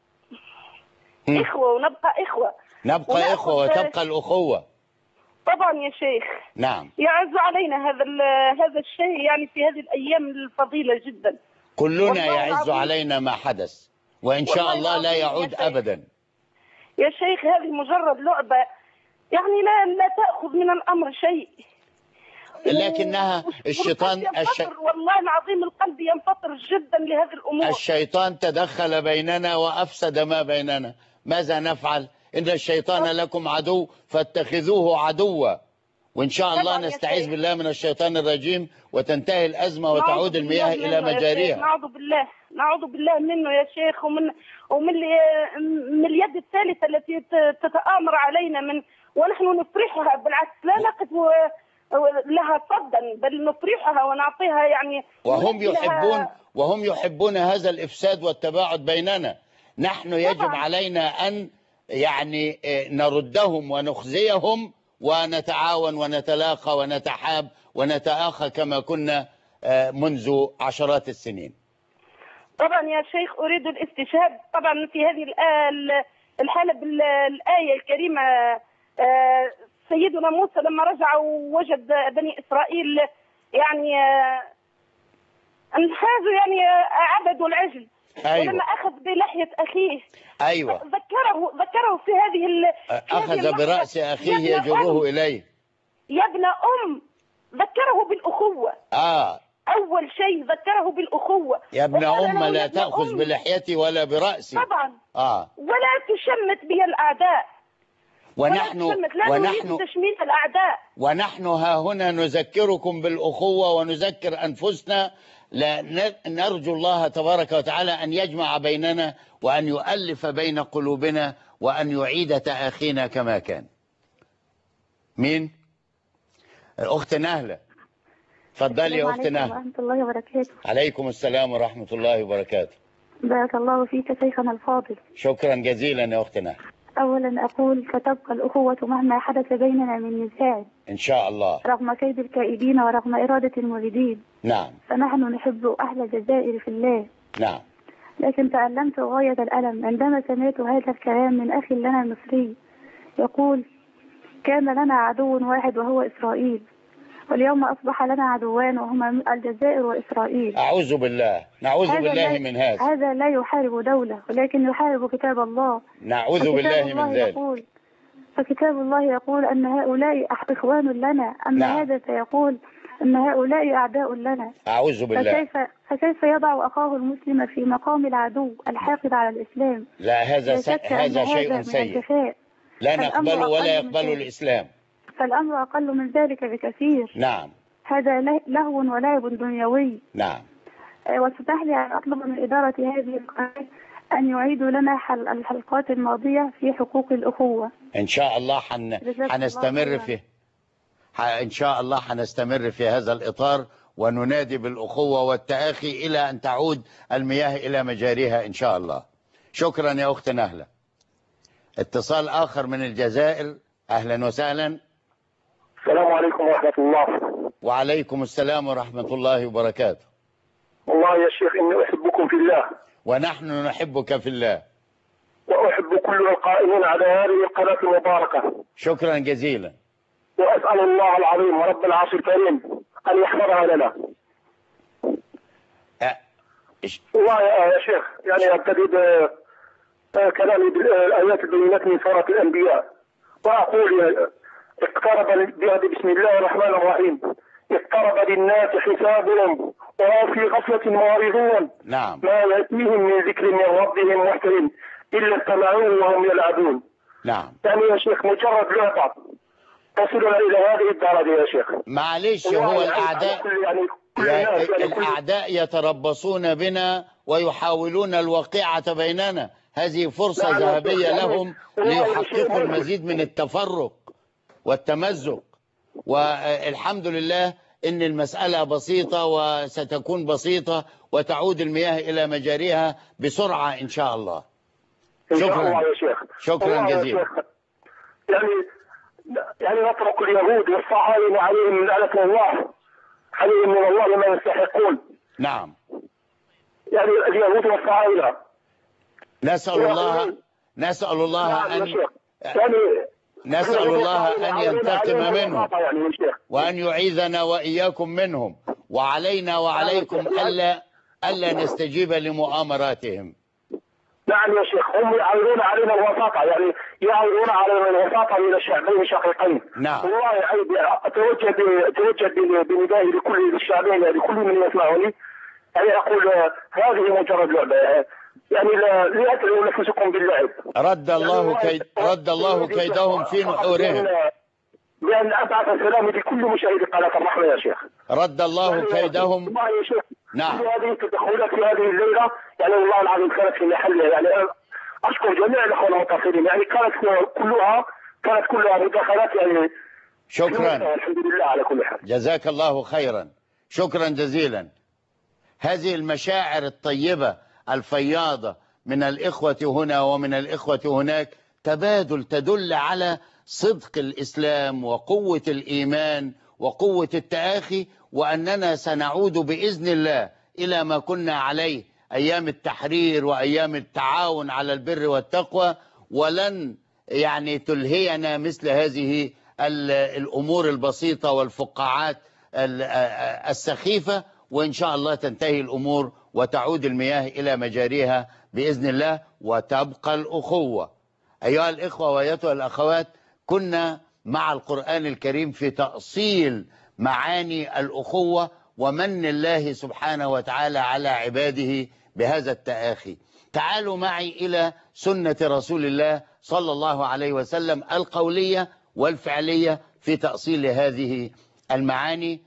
إخوة ونبقى إخوة. نبقى إخوة وتبقى الأخوة. طبعا يا شيخ. نعم. يعز علينا هذا هذا الشيء يعني في هذه الأيام الفضيلة جدا. كلنا يعز علينا ما حدث، وإن شاء الله لا يعود يا أبدا. يا شيخ هذه مجرد لعبة يعني، لا لا تأخذ من الأمر شيء، لكنها الشيطان الش... والله العظيم القلب ينفطر جدا لهذه الأمور. الشيطان تدخل بيننا وأفسد ما بيننا. ماذا نفعل؟ إن الشيطان لكم عدو فاتخذوه عدوا، وإن شاء الله نستعيذ بالله من الشيطان الرجيم وتنتهي الأزمة وتعود المياه إلى مجاريها. نعوذ بالله نعوذ بالله منه يا شيخ، ومن ومن من اليد الثالثة التي تتآمر علينا، من ونحن نفرحها بالعكس، لا نقف لها صدا بل نفرحها ونعطيها يعني. وهم يحبون وهم يحبون هذا الإفساد والتباعد بيننا. نحن يجب طبعا علينا أن يعني نردهم ونخزيهم ونتعاون ونتلاقى ونتحاب ونتآخى كما كنا منذ عشرات السنين. طبعا يا شيخ أريد الاستشهاد طبعا في هذه الحالة بالآية الكريمة آه، سيدنا موسى لما رجع ووجد بني إسرائيل يعني آه، انحازوا يعني آه، عبدوا العجل. أيوة. ولما أخذ بلحية أخيه أيوة. ذكره ذكره في هذه ال... في هذه أخذ اللحظة. برأس أخيه يا ابن يجره أم، إليه. يا ابن أم، ذكره بالأخوة. آه أول شيء ذكره بالأخوة. يا ابن وقال أم له يا لا ابن تأخذ أم، بلحيتي ولا برأسي. طبعا آه ولا تشمت بي الأعداء. ونحن ولا تشمت، لا ونحن نريد تشميت الأعداء. ونحن ها هنا نذكركم بالأخوة ونذكر أنفسنا، لا نرجو الله تبارك وتعالى أن يجمع بيننا وأن يؤلف بين قلوبنا وأن يعيد تآخينا كما كان. مين؟ الأخت نهلة، اتفضلي يا أخت نهلة. ورحمة الله وبركاته. عليكم السلام ورحمة الله وبركاته. بارك الله فيك شيخنا الفاضل. شكرا جزيلا يا أخت نهلة. أولا أقول فتبقى الأخوة مهما حدث بيننا من نزاع إن شاء الله رغم كيد الكائدين ورغم إرادة المريدين. نعم. فنحن نحب أهل الجزائر في الله. نعم. لكن تألمت غاية الألم عندما سمعت هذا الكلام من أخي لنا المصري يقول كان لنا عدو واحد وهو إسرائيل، واليوم أصبح لنا عدوان وهما الجزائر وإسرائيل. أعوذ بالله، نعوذ بالله من هذا. هذا لا يحارب دولة ولكن يحارب كتاب الله. نعوذ بالله من ذلك. يقول فكتاب الله يقول أن هؤلاء إخوان لنا، أما نعم. هذا فيقول أن هؤلاء أعداء لنا. أعوذ بالله. فكيف, فكيف يضع أخاه المسلم في مقام العدو الحاقد على الإسلام؟ لا هذا س... هذا شيء سيء لا نقبله ولا يقبله الإسلام. فالأمر أقل من ذلك بكثير. نعم. هذا لهو ولعب دنيوي. نعم. واسمح لي أن أطلب من إدارة هذه القناة أن يعيدوا لنا حل الحلقات الماضية في حقوق الأخوة. إن شاء الله حن... حنستمر فيه. ح... إن شاء الله حنستمر في هذا الإطار وننادي بالأخوة والتآخي إلى أن تعود المياه إلى مجاريها إن شاء الله. شكرا يا أخت نهلة. اتصال آخر من الجزائر. أهلا وسهلا. السلام عليكم ورحمة الله. وعليكم السلام ورحمة الله وبركاته. والله يا شيخ إني أحبكم في الله. ونحن نحبك في الله. وأحب كل القائمين على هذه القناة المباركة. شكرا جزيلا. وأسأل الله العظيم ورب العرش الكريم أن يحفظها لنا. أه. والله يا شيخ يعني أبتدي بكلامي بالآيات البينات من سورة الأنبياء وأقول اقترب بسم الله الرحمن الرحيم اقترب للناس حسابهم وهم في غفلة معرضون. نعم. ما يأتيهم من ذكر من ربهم محترم إلا استمعوه وهم يلعبون. نعم. يعني يا شيخ مجرد لعبة تصلنا إلى هذه الدرجة يا شيخ. معلش هو الأعداء يعني يعني الأعداء يتربصون بنا ويحاولون الوقيعة بيننا. هذه فرصة ذهبية لهم ليحققوا المزيد من التفرق والتمزق، والحمد لله إن المسألة بسيطة وستكون بسيطة وتعود المياه إلى مجاريها بسرعة إن شاء الله. شكرا يا شيخ. شكرا جزيلا. يعني يعني نترك اليهود والصهاينة عليهم لعنة الله، عليهم من الله ما يستحقون. نعم. يعني اليهود والصهاينة نسأل الله نسأل الله أن يعني نسأل الله أن ينتقم منهم وأن يعيذنا وإياكم منهم، وعلينا وعليكم ألا ألا نستجيب لمؤامراتهم. نعم يا شيخ، هم يعيرون علينا الوساطة، يعني يعيرون علينا الوساطة من الشعبين الشقيقين. نعم. والله عيب أتوجه أتوجه بندائي لكل الشعبين لكل من يسمعني، يعني أقول هذه مجرد لعبة، يعني لا لا تلووا نفسكم باللعب. رد الله كيد رد الله كيدهم في نحورهم. لأن أبعث السلام لكل مشاهد قناة الرحمة يا شيخ. رد الله كيدهم. والله يا شيخ. نعم. هذه التدخلات في هذه الليلة يعني والله العظيم كانت في محلها، يعني أشكر جميع الأخوة المتصلين، يعني كانت كلها كانت كلها مداخلات يعني. شكرا. الحمد لله على كل حال. جزاك الله خيرا. شكرا جزيلا. هذه المشاعر الطيبة الفياضة من الإخوة هنا ومن الإخوة هناك تبادل تدل على صدق الإسلام وقوة الإيمان وقوة التآخي، وأننا سنعود بإذن الله إلى ما كنا عليه أيام التحرير وأيام التعاون على البر والتقوى، ولن يعني تلهينا مثل هذه الأمور البسيطة والفقاعات السخيفة، وإن شاء الله تنتهي الأمور وتعود المياه إلى مجاريها بإذن الله وتبقى الأخوة. أيها الإخوة وأيتها الأخوات، كنا مع القرآن الكريم في تأصيل معاني الأخوة ومن الله سبحانه وتعالى على عباده بهذا التآخي. تعالوا معي إلى سنة رسول الله صلى الله عليه وسلم القولية والفعلية في تأصيل هذه المعاني،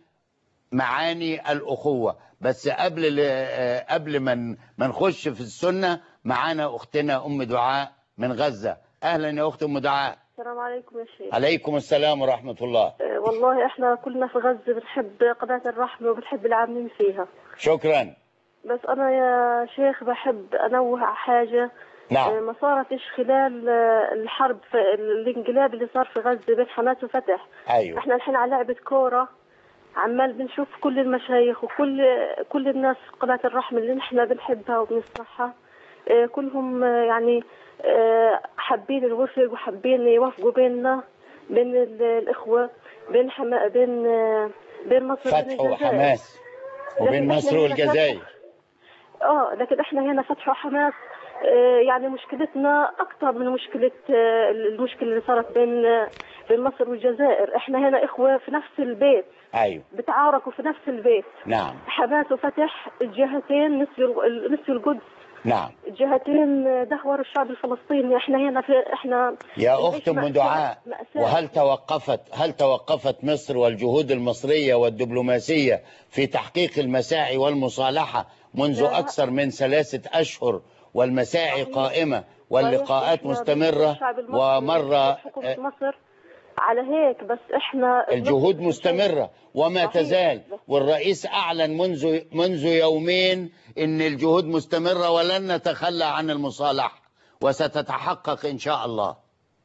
معاني الأخوة. بس قبل قبل ما نخش في السنة، معانا أختنا أم دعاء من غزة. أهلا يا أخت أم دعاء. السلام عليكم يا شيخ. عليكم السلام ورحمة الله. أه والله احنا كلنا في غزة بنحب قناة الرحمة وبنحب العاملين فيها. شكرا. بس أنا يا شيخ بحب أنوه على حاجة. نعم. أه ما صارتش خلال الحرب في الانقلاب اللي صار في غزة بين حماس وفتح. أيوه. احنا الحين على لعبة كورة عمال بنشوف كل المشايخ وكل كل الناس قناة الرحمة اللي نحن بنحبها وبنسمعها أه كلهم يعني حابين الوفق وحابين يوافقوا بيننا بين الإخوة بين حما بين بين مصر فتح وحماس وبين مصر والجزائر. اه لكن احنا هنا فتح وحماس يعني مشكلتنا أكثر من مشكلة المشكلة اللي صارت بين بين مصر والجزائر. احنا هنا إخوة في نفس البيت. أيوه. بتعاركوا في نفس البيت. نعم. حماس وفتح الجهتين نسيوا نسيوا القدس. نعم. جهتين دهور الشعب الفلسطيني. احنا هنا في احنا يا اخت ام دعاء، وهل توقفت هل توقفت مصر والجهود المصرية والدبلوماسية في تحقيق المساعي والمصالحة منذ اكثر من ثلاثة اشهر، والمساعي قائمة واللقاءات مستمرة ومرة مصر على هيك؟ بس احنا الجهود مستمرة وما تزال، والرئيس اعلن منذ منذ يومين ان الجهود مستمرة ولن نتخلى عن المصالحة وستتحقق ان شاء الله.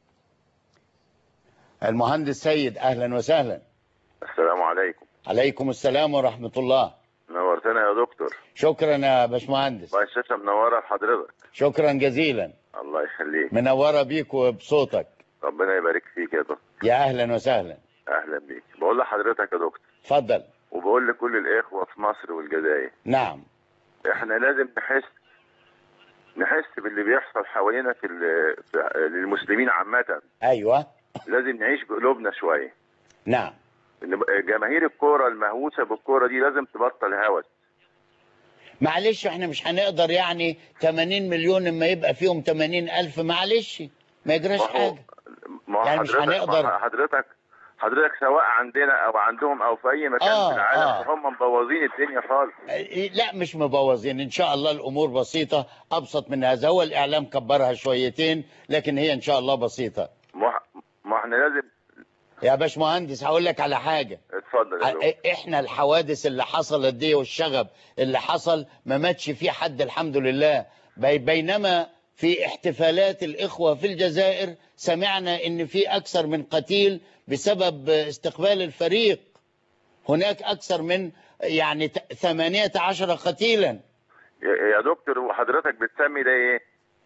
المهندس سيد، اهلا وسهلا. السلام عليكم. عليكم السلام ورحمة الله. نورتنا يا دكتور. شكرا يا باشمهندس. الله الشاشة منورة لحضرتك. شكرا جزيلا. الله يخليك. منورة بيك وبصوتك. ربنا يبارك فيك يا دكتور. يا اهلا وسهلا. اهلا بيك. بقول لحضرتك يا دكتور. اتفضل. وبقول لكل الاخوة في مصر والجزائر. نعم. احنا لازم نحس نحس باللي بيحصل حوالينا في, في للمسلمين عامة. ايوه. لازم نعيش بقلوبنا شوية. نعم. جماهير الكورة المهووسة بالكورة دي لازم تبطل هوس. معلش احنا مش هنقدر يعني ثمانين مليون اما يبقى فيهم ثمانين ألف، معلش ما يجراش حاجة. ما يعني مش هنقدر. حضرتك حضرتك سواء عندنا او عندهم او في اي مكان آه في العالم آه. هم مبوظين الدنيا خالص. لا مش مبوظين، ان شاء الله الامور بسيطة ابسط من هذا. هو الاعلام كبرها شويتين لكن هي ان شاء الله بسيطة. ما احنا لازم يا باشمهندس هقول لك على حاجة. اتفضل يا احنا الحوادث اللي حصلت دي والشغب اللي حصل ما ماتش فيه حد الحمد لله. بينما في احتفالات الإخوة في الجزائر سمعنا ان في اكثر من قتيل بسبب استقبال الفريق. هناك اكثر من يعني ثمانية عشر قتيلا. يا دكتور وحضرتك بتسمي ده ايه؟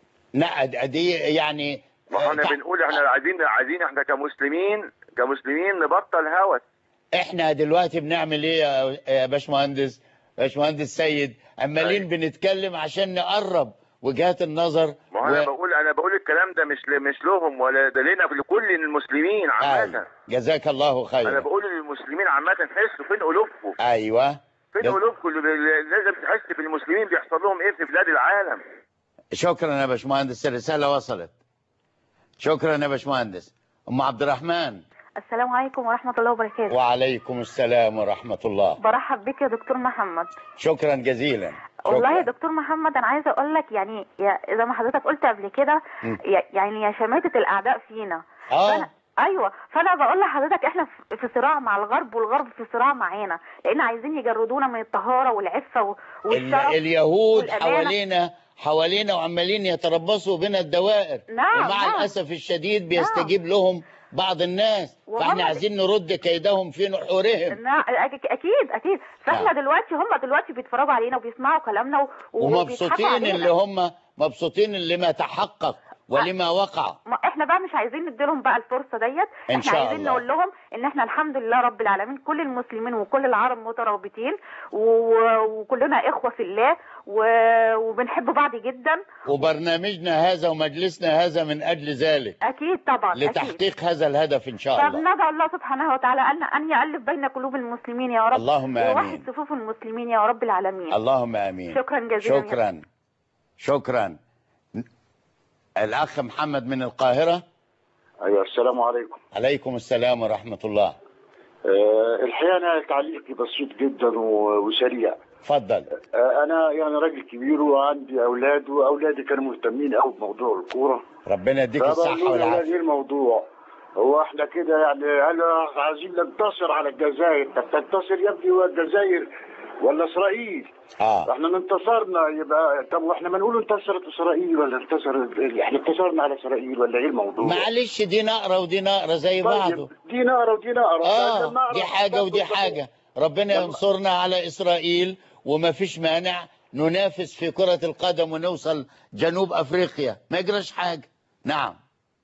لا دي يعني ما احنا بنقول احنا عايزين عايزين احنا كمسلمين كمسلمين نبطل هوس. احنا دلوقتي بنعمل ايه يا باشمهندس باشمهندس سيد؟ عمالين بنتكلم عشان نقرب وجهات النظر. ما هو و... انا بقول انا بقول الكلام ده مش مش لهم ولا ده لنا، لكل المسلمين عامه. أيوة. جزاك الله خيرا. انا بقول للمسلمين عامه حسوا فين قلوبكم. ايوه فين جز... قلوبكم. لازم تحس بالمسلمين بيحصل لهم ايه في بلاد العالم. شكرا يا باشمهندس، الرساله وصلت. شكرا يا باشمهندس. ام عبد الرحمن. السلام عليكم ورحمة الله وبركاته. وعليكم السلام ورحمة الله. برحب بك يا دكتور محمد. شكرا جزيلا. شكرا. والله يا دكتور محمد أنا عايزة أقول لك يعني زي ما حضرتك قلت قبل كده يعني يا شماتة الأعداء فينا. آه. فأنا ايوه فانا بقول لحضرتك احنا في صراع مع الغرب والغرب في صراع معانا، لان عايزين يجردونا من الطهاره والعفه والشرف. اليهود حوالينا حوالينا وعمالين يتربصوا بنا الدوائر. نعم. ومع نعم. الاسف الشديد بيستجيب نعم. لهم بعض الناس، فاحنا عايزين نرد كيدهم في نحورهم. نعم اكيد اكيد. فاحنا نعم. دلوقتي هم دلوقتي بيتفرجوا علينا وبيسمعوا كلامنا ومبسوطين اللي هم مبسوطين اللي ما تحقق ولما وقع. ما احنا بقى مش عايزين نديلهم بقى الفرصه ديت، إن احنا شاء عايزين الله. نقول لهم ان احنا الحمد لله رب العالمين كل المسلمين وكل العرب مترابطين و- وكلنا اخوه في الله و- وبنحب بعض جدا. وبرنامجنا هذا ومجلسنا هذا من أجل ذلك، اكيد طبعا لتحقيق أكيد. هذا الهدف إن شاء الله. فبندعو الله سبحانه وتعالى ان ان يؤلف بين قلوب المسلمين يا رب، اللهم آمين. ويوحد صفوف المسلمين يا رب العالمين. اللهم آمين. شكرا جزيلا. شكرا شكرا. الأخ محمد من القاهرة. أيوة السلام عليكم. عليكم السلام ورحمة الله. أه الحقيقة أنا تعليقي بسيط جدا وسريع. اتفضل. أه أنا يعني راجل كبير وعندي أولاد، وأولادي كانوا مهتمين قوي بموضوع الكورة. ربنا يديك الصحة والعافية. ايه الموضوع؟ هو احنا كده يعني هل عايزين ننتصر على الجزائر؟ طب تنتصر يا ابني والجزائر ولا اسرائيل؟ اه احنا انتصرنا يبقى طب واحنا ما نقول انتصرت اسرائيل ولا انتصر احنا انتصرنا على اسرائيل ولا ايه الموضوع؟ معلش دي نقرة ودي نقرة زي طيب بعضه. دي نقرة ودي نقرة. اه دي حاجة ودي حاجة. ربنا ينصرنا على اسرائيل وما فيش مانع ننافس في كرة القدم ونوصل جنوب افريقيا، ما يجراش حاجة. نعم.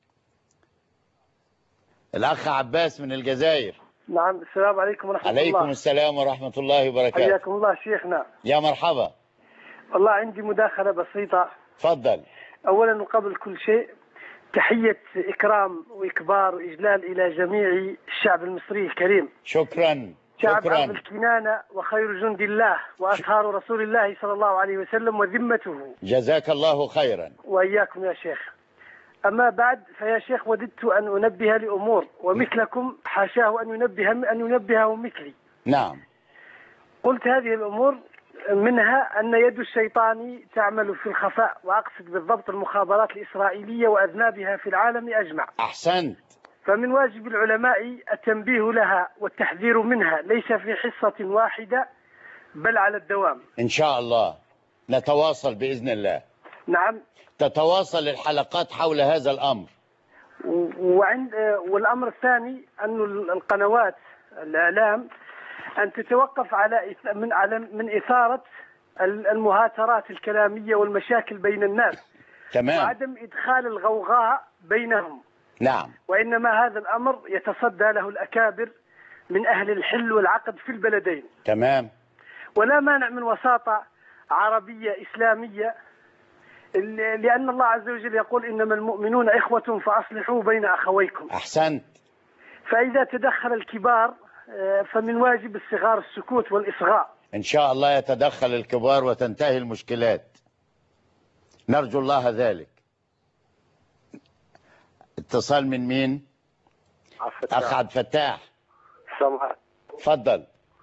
الأخ عباس من الجزائر. نعم السلام عليكم ورحمة الله. عليكم السلام ورحمة الله وبركاته. حياكم الله شيخنا. يا مرحبا. والله عندي مداخلة بسيطة. تفضل. أولا وقبل كل شيء تحية إكرام وإكبار وإجلال إلى جميع الشعب المصري الكريم. شكرا. شعب شكرا. عبد الكنانة وخير جند الله وأطهار رسول الله صلى الله عليه وسلم وذمته. جزاك الله خيرا. وإياكم يا شيخ. أما بعد فيا شيخ وددت أن أنبه لأمور ومثلكم حاشاه أن ينبه أن ينبهه مثلي. نعم. قلت هذه الأمور منها أن يد الشيطان تعمل في الخفاء، وأقصد بالضبط المخابرات الإسرائيلية وأذنابها في العالم أجمع. أحسنت. فمن واجب العلماء التنبيه لها والتحذير منها، ليس في حصة واحدة بل على الدوام. إن شاء الله نتواصل بإذن الله. نعم. تتواصل الحلقات حول هذا الأمر. وعند والأمر الثاني أن القنوات الإعلام أن تتوقف على من على من إثارة المهاترات الكلامية والمشاكل بين الناس. تمام. وعدم إدخال الغوغاء بينهم. نعم. وإنما هذا الأمر يتصدى له الأكابر من أهل الحل والعقد في البلدين. تمام. ولا مانع من وساطة عربية إسلامية، لأن الله عز وجل يقول إنما المؤمنون إخوة فأصلحوا بين أخويكم. أحسنت. فإذا تدخل الكبار فمن واجب الصغار السكوت والإصغاء. إن شاء الله يتدخل الكبار وتنتهي المشكلات، نرجو الله ذلك. اتصال من مين؟ أخ عبد الفتاح. السلام. تفضل.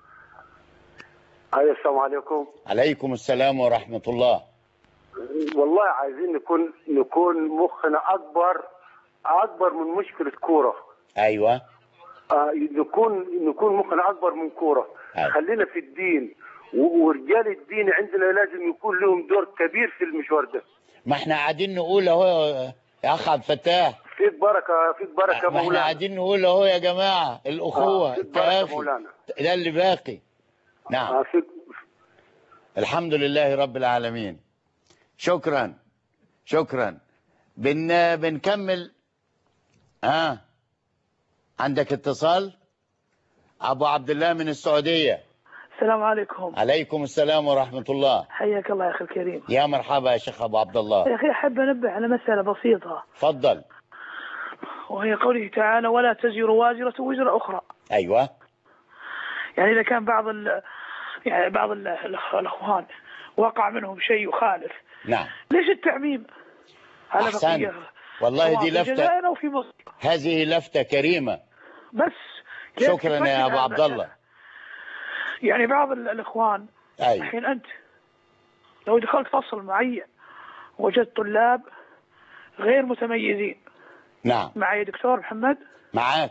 أيوة السلام عليكم. عليكم السلام ورحمة الله. والله عايزين نكون نكون مخنا أكبر أكبر من مشكلة كورة. أيوة. آه نكون نكون مخنا أكبر من كورة. أيوة. خلينا في الدين، ورجال الدين عندنا لازم يكون لهم دور كبير في المشوار ده. ما احنا قاعدين نقول اهو يا أخ عبد الفتاح. فيك بركة فيك بركة مولانا. ما احنا قاعدين نقول اهو يا جماعة الأخوة آه التآفي ده اللي باقي. نعم. آه فيك. الحمد لله رب العالمين. شكرا شكرا. بن بنكمل. ها آه. عندك اتصال؟ ابو عبد الله من السعودية. السلام عليكم. عليكم السلام ورحمة الله. حياك الله يا اخي الكريم. يا مرحبا يا شيخ ابو عبد الله. يا اخي احب انبه على مسألة بسيطة. تفضل. وهي قوله تعالى ولا تزر وازرة وزر اخرى. ايوه. يعني اذا كان بعض ال... يعني بعض ال... الاخوان وقع منهم شيء يخالف. نعم. ليش التعميم؟ على أحسن. والله دي لفتة. أو في مصر. هذه لفتة كريمة. بس. شكرا يا ابو عبد الله. يعني بعض الاخوان. أيوة. الحين انت لو دخلت فصل معين وجدت طلاب غير متميزين. نعم. معي دكتور محمد. معاك.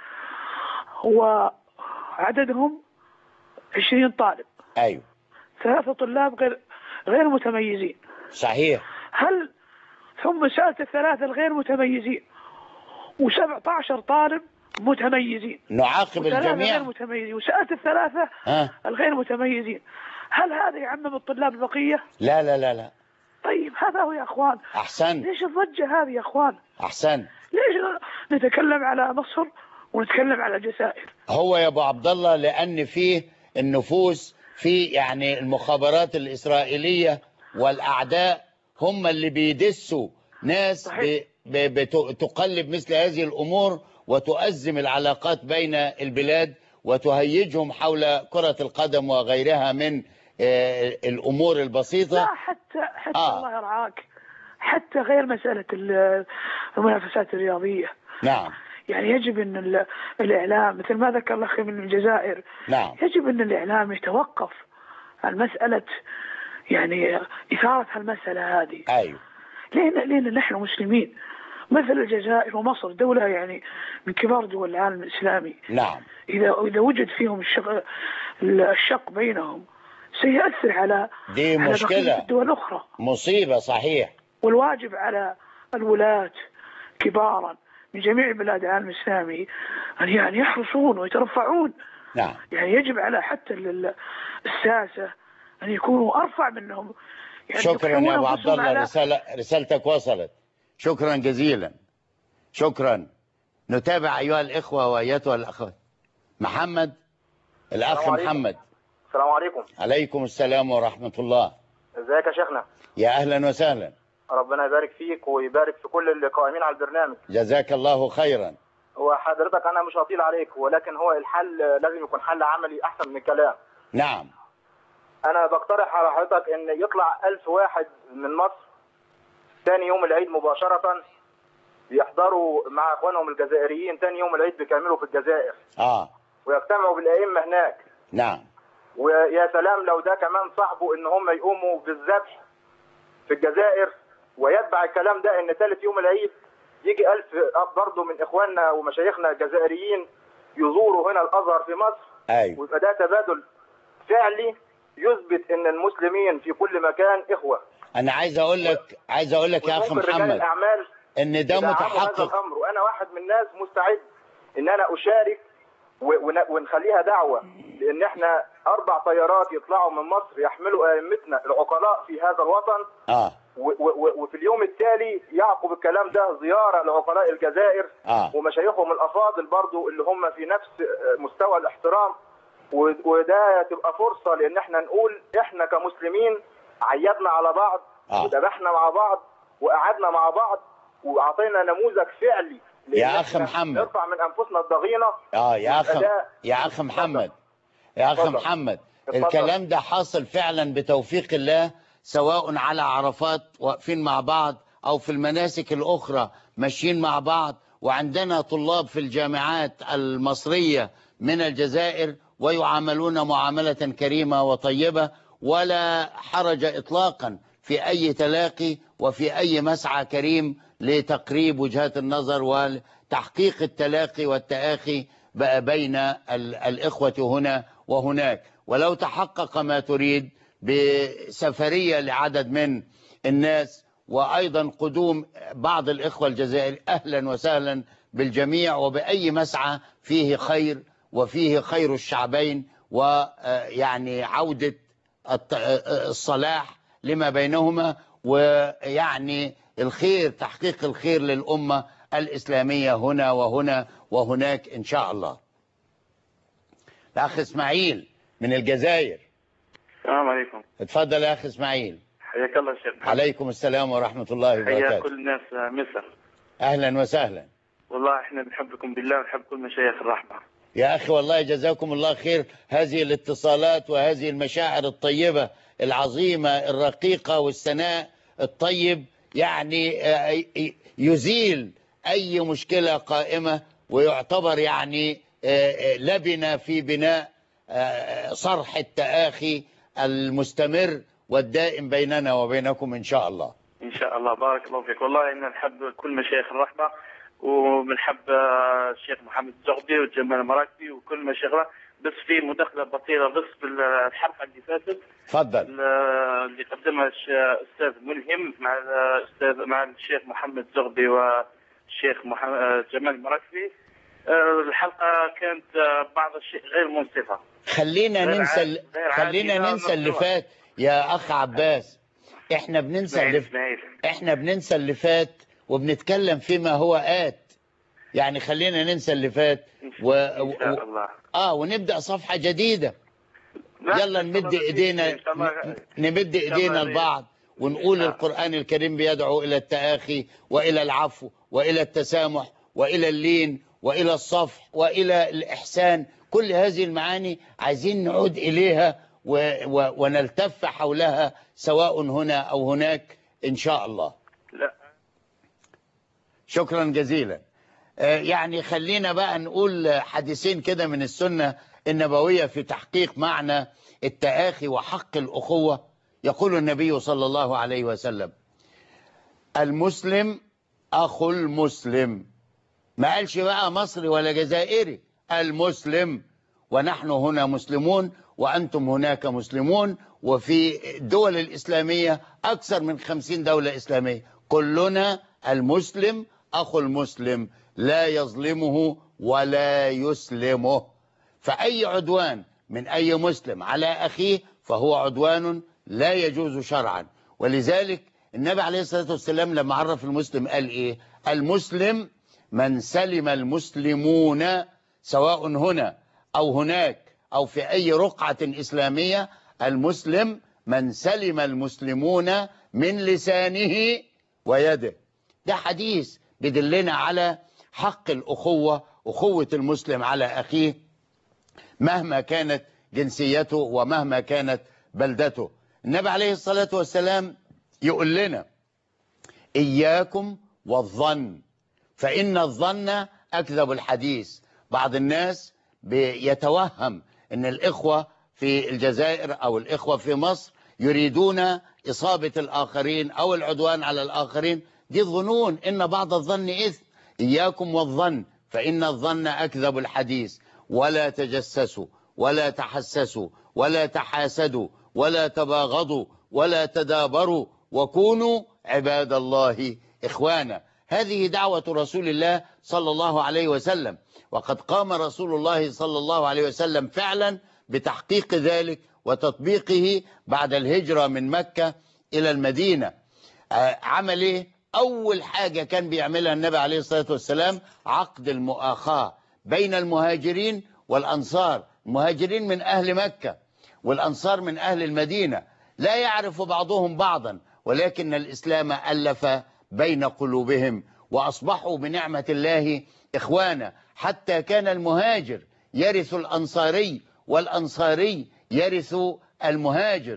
وعددهم عشرين طالب. ايوه. ثلاثة طلاب غير غير متميزين. صحيح. هل ثم سألت الثلاثة الغير متميزين وسبعة عشر طالب متميزين، نعاقب الجميع غير متميزين، وسألت الثلاثة ها. الغير متميزين، هل هذا يعمم الطلاب البقية؟ لا لا لا لا. طيب هذا هو يا اخوان. احسن. ليش الضجه هذه يا اخوان؟ احسن. ليش نتكلم على مصر ونتكلم على الجزائر؟ هو يا ابو عبد الله لان فيه النفوس في يعني المخابرات الاسرائيليه والاعداء هم اللي بيدسوا ناس بتقلب مثل هذه الامور وتؤزم العلاقات بين البلاد وتهيجهم حول كرة القدم وغيرها من الامور البسيطه. لا حتى حتى آه. الله يرعاك، حتى غير مساله المنافسات الرياضيه. نعم. يعني يجب ان الاعلام مثل ما ذكر الاخ من الجزائر، نعم، يجب ان الاعلام يتوقف عن مساله يعني اثاره هالمساله هذه. ايوه. لان لان نحن مسلمين مثل الجزائر ومصر، دوله يعني من كبار دول العالم الاسلامي. نعم. اذا اذا وجد فيهم الشق الشق بينهم سيؤثر على دي على مشكله الدول الاخرى، مصيبه. صحيح. والواجب على الولاة كبارا من جميع بلاد العالم الإسلامي أن يعني يحرصون ويترفعون. نعم. يعني يجب على حتى الساسة أن يكونوا أرفع منهم. يعني شكرا يا أبو عبد الله، على... رسالة رسالتك وصلت. شكرا جزيلا. شكرا. نتابع أيها الإخوة وأيتها الأخوات. محمد، الأخ محمد. السلام عليكم. عليكم السلام ورحمة الله. ازيك يا شيخنا؟ يا أهلا وسهلا. ربنا يبارك فيك ويبارك في كل القائمين على البرنامج. جزاك الله خيرا. هو حضرتك انا مش هطيل عليك، ولكن هو الحل لازم يكون حل عملي احسن من الكلام. نعم. انا بقترح على حضرتك ان يطلع ألف واحد من مصر ثاني يوم العيد مباشرة يحضروا مع اخوانهم الجزائريين ثاني يوم العيد بيكملوا في الجزائر. اه. ويجتمعوا بالائمة هناك. نعم. ويا سلام لو ده كمان صاحبه ان هم يقوموا بالذبح في الجزائر، ويتبع الكلام ده ان ثالث يوم العيد يجي ألف برضه من إخواننا ومشايخنا الجزائريين يزوروا هنا الأزهر في مصر. أيوة. ويبقى ده تبادل فعلي يثبت ان المسلمين في كل مكان إخوة. أنا عايز أقول لك عايز أقول لك يا أخ محمد إن ده متحقق. هذا الأمر، وأنا واحد من الناس مستعد إن أنا أشارك ونخليها دعوة، لأن إحنا أربع طيارات يطلعوا من مصر يحملوا أئمتنا العقلاء في هذا الوطن. آه. وفي اليوم التالي يعقب الكلام ده زيارة لعقلاء الجزائر. آه. ومشايخهم الأفاضل برضو اللي هم في نفس مستوى الاحترام، وده تبقى فرصة لأن إحنا نقول إحنا كمسلمين عيدنا على بعض. آه. وذبحنا مع بعض وقعدنا مع بعض وأعطينا نموذج فعلي يا أخ محمد نرفع من أنفسنا الضغينة. آه يا أخ يا أخ محمد يا أخ محمد الكلام ده حاصل فعلا بتوفيق الله، سواء على عرفات واقفين مع بعض أو في المناسك الأخرى ماشيين مع بعض. وعندنا طلاب في الجامعات المصرية من الجزائر ويعاملون معاملة كريمة وطيبة، ولا حرج إطلاقا في أي تلاقي وفي أي مسعى كريم لتقريب وجهات النظر وتحقيق التلاقي والتآخي بين الإخوة هنا وهناك. ولو تحقق ما تريد بسفرية لعدد من الناس وأيضا قدوم بعض الإخوة الجزائر، أهلا وسهلا بالجميع، وبأي مسعى فيه خير وفيه خير الشعبين، ويعني عودة الصلاح لما بينهما، ويعني الخير تحقيق الخير للأمة الإسلامية هنا وهنا وهناك إن شاء الله. الأخ إسماعيل من الجزائر. السلام عليكم. اتفضل يا أخي إسماعيل. حياك الله شيخ. عليكم السلام ورحمة الله وبركاته. حيا كل الناس مصر. أهلا وسهلا. والله احنا بنحبكم بالله ونحب كل مشايخ الرحمة. يا أخي والله جزاكم الله خير، هذه الاتصالات وهذه المشاعر الطيبة العظيمة الرقيقة والثناء الطيب يعني يزيل أي مشكلة قائمة، ويعتبر يعني لبنة في بناء صرح التآخي المستمر والدائم بيننا وبينكم إن شاء الله. إن شاء الله. بارك الله فيك. والله إن نحب كل مشايخ الرحمة، وبنحب الشيخ محمد الزغبي والجمال المراكبي وكل مشايخنا. بس في مداخلة بسيطة بس بالحلقة اللي فاتت. تفضل. اللي قدمها الأستاذ ملهم مع الأستاذ مع الشيخ محمد الزغبي والشيخ محمد جمال المراكبي. الحلقة كانت بعض الشيء غير منصفة. خلينا ننسى خلينا ننسى اللي فات يا أخ عباس. احنا بننسى اللي احنا بننسى اللي فات وبنتكلم فيما هو آت. يعني خلينا ننسى اللي فات و... إن شاء الله. اه ونبدأ صفحة جديدة. يلا نمد ايدينا نمد ايدينا لبعض ونقول القرآن الكريم بيدعو إلى التآخي وإلى العفو وإلى التسامح وإلى اللين وإلى الصفح وإلى الإحسان. كل هذه المعاني عايزين نعود إليها و... و... ونلتف حولها سواء هنا أو هناك إن شاء الله. لا. شكرا جزيلا. آه يعني خلينا بقى نقول حديثين كده من السنة النبوية في تحقيق معنى التآخي وحق الأخوة. يقول النبي صلى الله عليه وسلم: المسلم أخو المسلم. ما قالش بقى مصري ولا جزائري، المسلم. ونحن هنا مسلمون وأنتم هناك مسلمون، وفي الدول الإسلامية أكثر من خمسين دولة إسلامية. كلنا المسلم أخو المسلم، لا يظلمه ولا يسلمه. فأي عدوان من أي مسلم على أخيه فهو عدوان لا يجوز شرعا. ولذلك النبي عليه الصلاة والسلام لما عرف المسلم قال إيه؟ المسلم من سلم المسلمون سواء هنا أو هناك أو في أي رقعة إسلامية. المسلم من سلم المسلمون من لسانه ويده. ده حديث بيدلنا على حق الأخوة، أخوة المسلم على أخيه مهما كانت جنسيته ومهما كانت بلدته. النبي عليه الصلاة والسلام يقول لنا: إياكم والظن فإن الظن أكذب الحديث. بعض الناس بيتوهم أن الإخوة في الجزائر أو الإخوة في مصر يريدون إصابة الآخرين أو العدوان على الآخرين. دي ظنون، إن بعض الظن إثم. إياكم والظن فإن الظن أكذب الحديث. ولا تجسسوا ولا تحسسوا ولا تحاسدوا ولا تباغضوا ولا تدابروا وكونوا عباد الله إخوانا. هذه دعوة رسول الله صلى الله عليه وسلم، وقد قام رسول الله صلى الله عليه وسلم فعلا بتحقيق ذلك وتطبيقه بعد الهجرة من مكة إلى المدينة. عمل إيه؟ أول حاجة كان بيعملها النبي عليه الصلاة والسلام عقد المؤاخاة بين المهاجرين والأنصار. المهاجرين من أهل مكة والأنصار من أهل المدينة، لا يعرف بعضهم بعضا، ولكن الإسلام ألف بين قلوبهم وأصبحوا بنعمة الله إخوانا، حتى كان المهاجر يرث الأنصاري والأنصاري يرث المهاجر.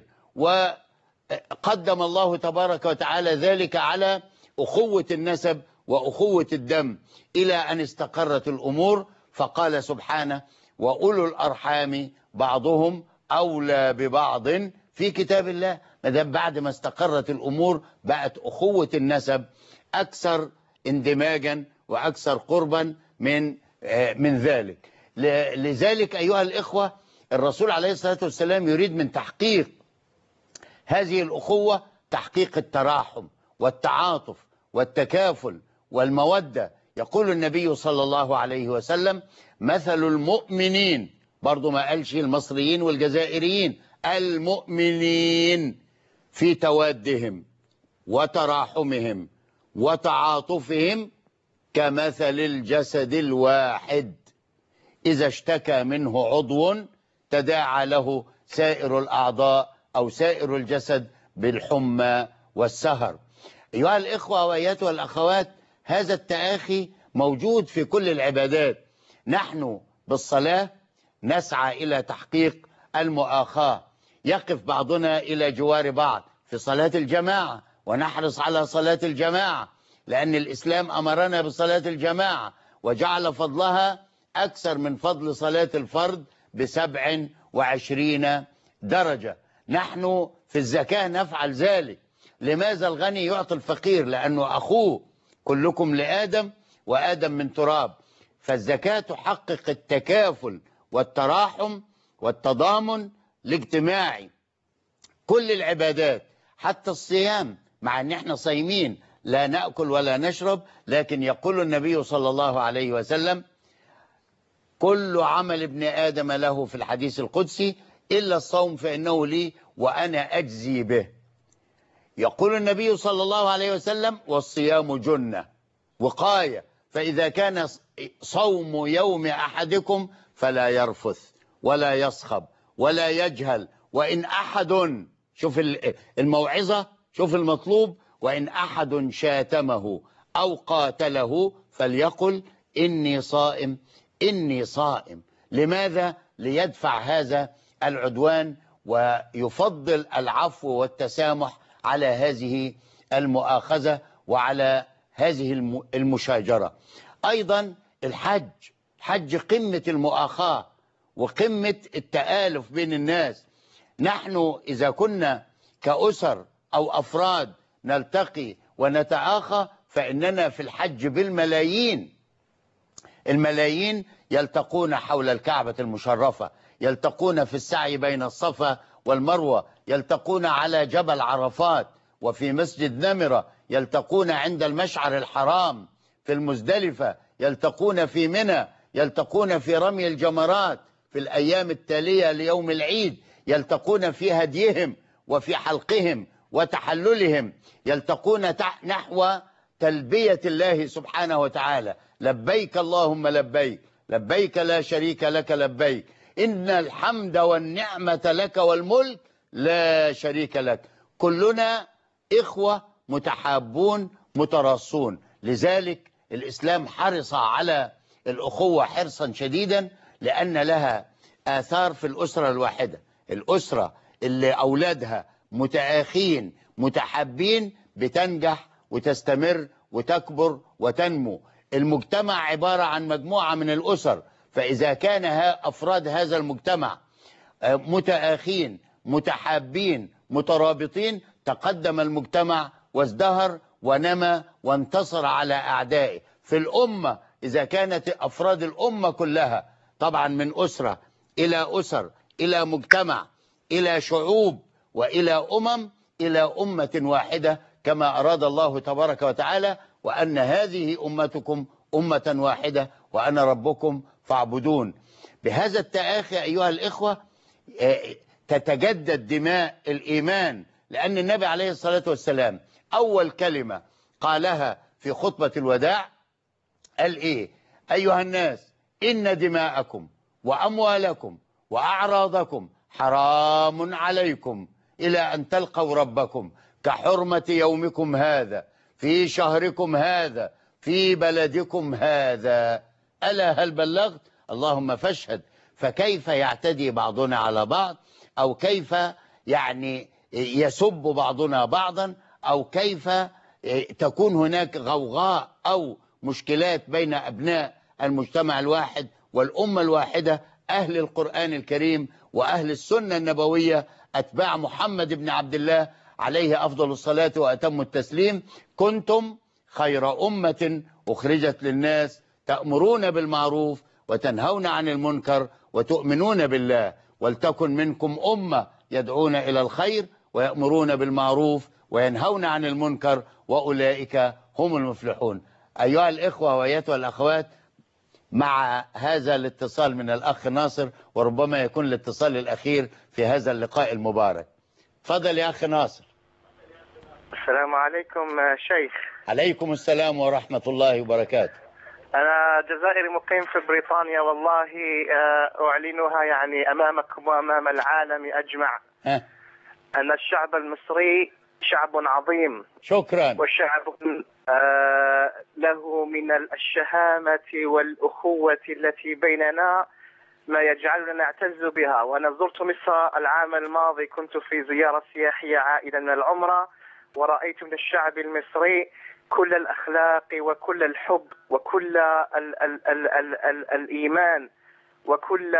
وقدم الله تبارك وتعالى ذلك على أخوة النسب وأخوة الدم إلى أن استقرت الأمور، فقال سبحانه: وأولو الأرحام بعضهم أولى ببعض في كتاب الله. ما دام بعد ما استقرت الأمور بقت أخوة النسب أكثر اندماجا وأكثر قربا من من ذلك. لذلك أيها الإخوة، الرسول عليه الصلاة والسلام يريد من تحقيق هذه الأخوة تحقيق التراحم والتعاطف والتكافل والمودة. يقول النبي صلى الله عليه وسلم: مثل المؤمنين، برضو ما قالش المصريين والجزائريين، المؤمنين في توادهم وتراحمهم وتعاطفهم كمثل الجسد الواحد إذا اشتكى منه عضو تداعى له سائر الأعضاء أو سائر الجسد بالحمى والسهر. أيها الإخوة وأيتها الأخوات، هذا التآخي موجود في كل العبادات. نحن بالصلاة نسعى إلى تحقيق المؤاخاة، يقف بعضنا إلى جوار بعض في صلاة الجماعة، ونحرص على صلاة الجماعة لأن الإسلام أمرنا بصلاة الجماعة وجعل فضلها أكثر من فضل صلاة الفرد بسبع وعشرين درجة. نحن في الزكاة نفعل ذلك. لماذا الغني يعطي الفقير؟ لأنه أخوه، كلكم لآدم وآدم من تراب. فالزكاة تحقق التكافل والتراحم والتضامن الاجتماعي. كل العبادات حتى الصيام، مع ان احنا صايمين لا نأكل ولا نشرب، لكن يقول النبي صلى الله عليه وسلم: كل عمل ابن آدم له في الحديث القدسي إلا الصوم فإنه لي وأنا أجزي به. يقول النبي صلى الله عليه وسلم: والصيام جنة وقاية، فإذا كان صوم يوم أحدكم فلا يرفث ولا يصخب ولا يجهل، وإن أحد، شوف الموعظة، شوف المطلوب، وإن أحد شاتمه أو قاتله فليقل إني صائم إني صائم. لماذا؟ ليدفع هذا العدوان ويفضل العفو والتسامح على هذه المؤاخذة وعلى هذه المشاجرة. أيضا الحج، حج قمة المؤاخاة وقمة التآلف بين الناس. نحن إذا كنا كأسر أو أفراد نلتقي ونتآخى فإننا في الحج بالملايين، الملايين يلتقون حول الكعبة المشرفة، يلتقون في السعي بين الصفا والمروة، يلتقون على جبل عرفات وفي مسجد نمرة، يلتقون عند المشعر الحرام في المزدلفة، يلتقون في منى، يلتقون في رمي الجمرات في الأيام التالية ليوم العيد، يلتقون في هديهم وفي حلقهم وتحللهم، يلتقون نحو تلبية الله سبحانه وتعالى: لبيك اللهم لبيك، لبيك لا شريك لك لبيك، إن الحمد والنعمة لك والملك لا شريك لك. كلنا إخوة متحابون متراصون. لذلك الإسلام حرص على الأخوة حرصا شديدا، لأن لها آثار في الأسرة الواحدة. الأسرة اللي أولادها متآخين متحابين بتنجح وتستمر وتكبر وتنمو. المجتمع عبارة عن مجموعة من الأسر، فإذا كان أفراد هذا المجتمع متآخين متحابين مترابطين تقدم المجتمع وازدهر ونمى وانتصر على أعدائه. في الأمة إذا كانت أفراد الأمة كلها، طبعا من أسرة إلى أسر إلى مجتمع إلى شعوب وإلى أمم إلى أمة واحدة، كما أراد الله تبارك وتعالى: وأن هذه أمتكم أمة واحدة وأنا ربكم فاعبدون. بهذا التآخي أيها الإخوة تتجدد دماء الإيمان، لأن النبي عليه الصلاة والسلام أول كلمة قالها في خطبة الوداع قال إيه؟ أيها الناس، إن دماءكم وأموالكم وأعراضكم حرام عليكم إلى أن تلقوا ربكم كحرمة يومكم هذا في شهركم هذا في بلدكم هذا. ألا هل بلغت؟ اللهم فاشهد. فكيف يعتدي بعضنا على بعض، أو كيف يعني يسب بعضنا بعضا، أو كيف تكون هناك غوغاء أو مشكلات بين أبناء المجتمع الواحد والأمة الواحدة، أهل القرآن الكريم وأهل السنة النبوية أتباع محمد بن عبد الله عليه أفضل الصلاة وأتم التسليم: كنتم خير أمة أخرجت للناس تأمرون بالمعروف وتنهون عن المنكر وتؤمنون بالله، ولتكن منكم أمة يدعون إلى الخير ويأمرون بالمعروف وينهون عن المنكر وأولئك هم المفلحون. أيها الإخوة وأيتها الأخوات، مع هذا الاتصال من الأخ ناصر، وربما يكون الاتصال الأخير في هذا اللقاء المبارك. تفضل يا أخ ناصر. السلام عليكم شيخ. عليكم السلام ورحمة الله وبركاته. أنا جزائري مقيم في بريطانيا، والله أعلنها يعني أمامكم وأمام العالم أجمع ها. أن الشعب المصري شعب عظيم. شكرا. وشعب له من الشهامة والأخوة التي بيننا ما يجعلنا نعتز بها. وأنا زرت مصر العام الماضي، كنت في زيارة سياحية عائدة من العمرة، ورأيت من الشعب المصري كل الأخلاق وكل الحب وكل ال ال ال ال ال الإيمان وكل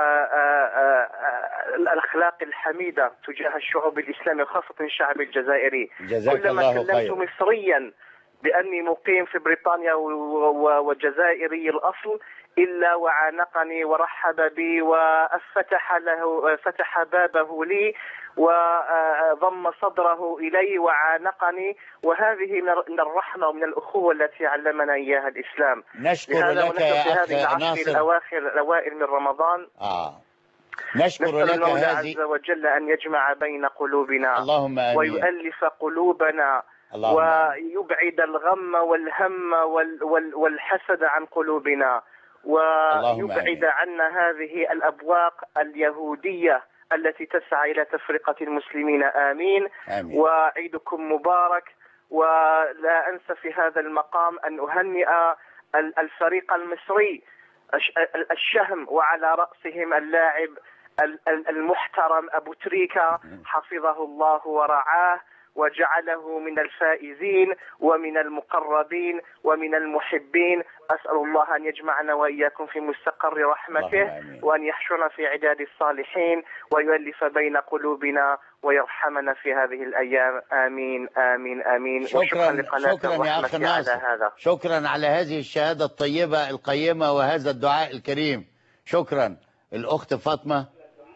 الأخلاق الحميدة تجاه الشعوب الإسلامية، خاصة الشعب الجزائري. كلما كلمت مصريا بأني مقيم في بريطانيا وجزائري الأصل إلا وعانقني ورحب بي وفتح له فتح بابه لي وضم صدره إلي وعانقني. وهذه من الرحمة ومن الأخوة التي علمنا إياها الإسلام. نشكر لك يا أخ ناصر. الأواخر الأوائل من رمضان آه. نشكر لك المولى هذه عز وجل أن يجمع بين قلوبنا اللهم آمين. ويؤلف قلوبنا اللهم ويبعد الغم والهم وال وال والحسد عن قلوبنا ويبعد عنا هذه الأبواق اليهودية التي تسعى إلى تفرقة المسلمين. آمين, آمين. وعيدكم مبارك. ولا أنسى في هذا المقام أن أهنئ الفريق المصري الشهم وعلى رأسهم اللاعب المحترم أبو تريكة حفظه الله ورعاه وجعله من الفائزين ومن المقربين ومن المحبين. أسأل الله أن يجمعنا وإياكم في مستقر رحمته وأن يحشرنا في عداد الصالحين ويؤلف بين قلوبنا ويرحمنا في هذه الأيام. آمين آمين آمين. شكرا, شكرا, شكرا يا أخي ناصر. هذا. شكرا على هذه الشهادة الطيبة القيمة وهذا الدعاء الكريم. شكرا. الأخت فاطمة،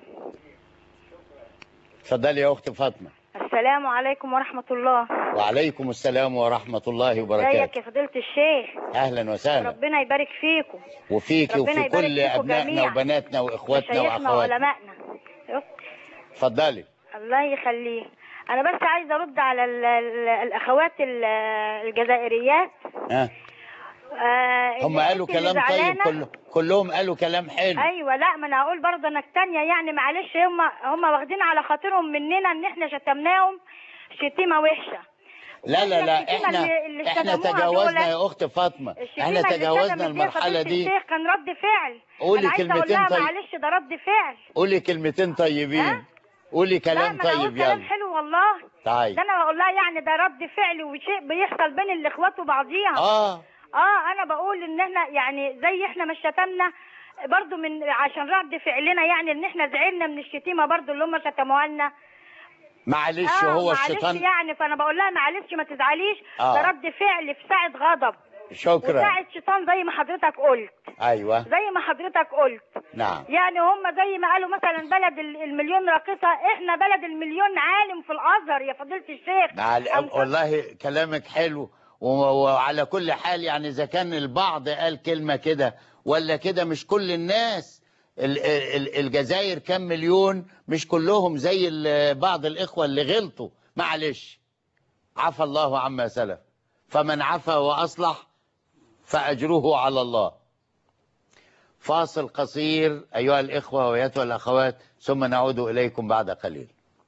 تفضلي يا أخت فاطمة. السلام عليكم ورحمة الله. وعليكم السلام ورحمة الله وبركاته. ازيك يا فضيلة الشيخ؟ أهلا وسهلا. ربنا يبارك فيكم وفيكي وفي كل أبنائنا وبناتنا وإخواتنا وأخواتنا وعلمائنا. اتفضلي. الله يخليه. أنا بس عايزة أرد على ال ال الأخوات الجزائريات. ها آه هم قالوا كلام طيب، كل كلهم قالوا كلام حلو. ايوه لا ما انا هقول برضه انك تانية يعني معلش هم هم واخدين على خاطرهم مننا ان احنا شتمناهم شتيمه وحشه. لا لا لا احنا اللي احنا تجاوزنا يا اخت فاطمه، احنا تجاوزنا المرحله دي. الشيخ كان رد فعل. قولي كلمتين طيب. معلش ده رد فعل. قولي كلمتين طيبين. قولي كلام طيب يلا. كلام حلو والله. طيب. ده انا بقول لها يعني ده رد فعل وشيء بيحصل بين الاخوات وبعضيها. اه اه انا بقول ان احنا يعني زي احنا مش شتمنا برضو من عشان رد فعلنا يعني ان احنا زعلنا من الشتيمه برضو اللي هم شتموها لنا. معلش آه هو الشيطان معلش يعني، فانا بقول لها معلش ما تزعليش. آه. ده رد فعل في ساعه غضب. شكرا. وساعه شيطان زي ما حضرتك قلت. ايوه زي ما حضرتك قلت. نعم. يعني هم زي ما قالوا مثلا بلد المليون راقصه، احنا بلد المليون عالم في الازهر يا فضيله الشيخ. والله كلامك حلو. وعلى كل حال يعني إذا كان البعض قال كلمة كده ولا كده مش كل الناس. الجزائر كام مليون، مش كلهم زي بعض الإخوة اللي غلطوا. معلش عفى الله عما سلف، فمن عفى وأصلح فأجره على الله. فاصل قصير أيها الإخوة وأيتها الأخوات ثم نعود إليكم بعد قليل.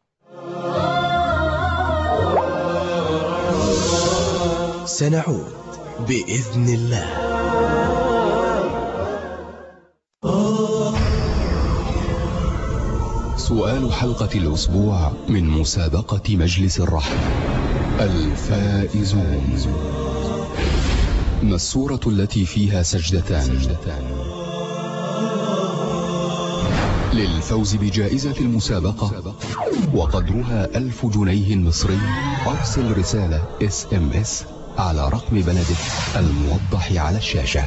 سنعود بإذن الله. سؤال حلقة الأسبوع من مسابقة مجلس الرحمة. الفائزون. ما السورة التي فيها سجدتان؟ للفوز بجائزة المسابقة وقدرها ألف جنيه مصري أرسل رسالة اس ام اس على رقم بلدك الموضح على الشاشة.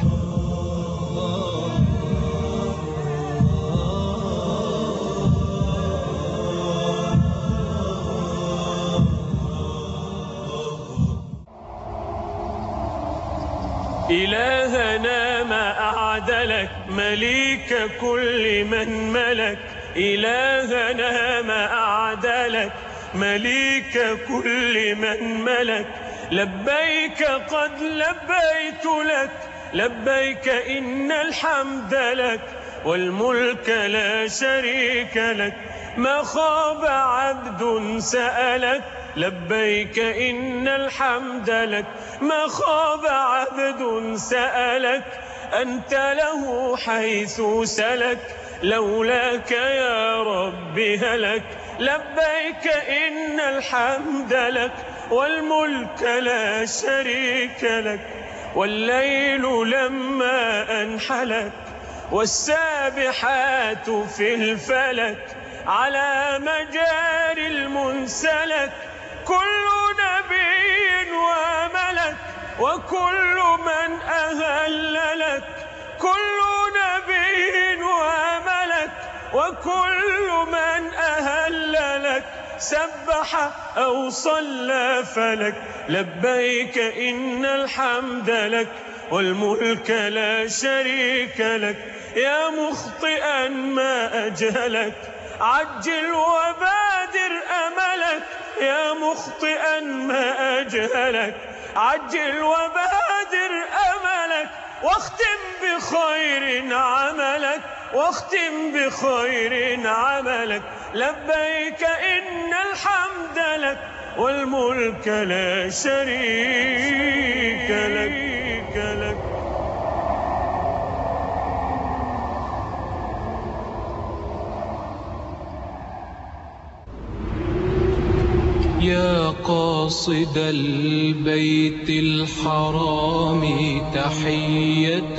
إلهنا ما أعدلك مليك كل من ملك. إلهنا ما أعدلك مليك كل من ملك. لبيك قد لبيت لك لبيك إن الحمد لك والملك لا شريك لك. ما خاب عبد سألك لبيك إن الحمد لك. ما خاب عبد سألك أنت له حيث سلك. لولاك يا رب هلك. لبيك إن الحمد لك والملك لا شريك لك. والليل لما أنحلك والسابحات في الفلك على مجاري المنسلك. كل نبي وملك وكل من أهل لك. كل نبي وملك وكل من أهل لك. سبح أو صلى فلك. لبيك إن الحمد لك والملك لا شريك لك. يا مخطئا ما أجهلك عجل وبادر أملك يا مخطئا ما أجهلك عجل وبادر أملك واختم بخير عملك واختم بخير عملك لبيك إن الحمد لك والملك لا شريك لك, لك يا قاصد البيت الحرام تحية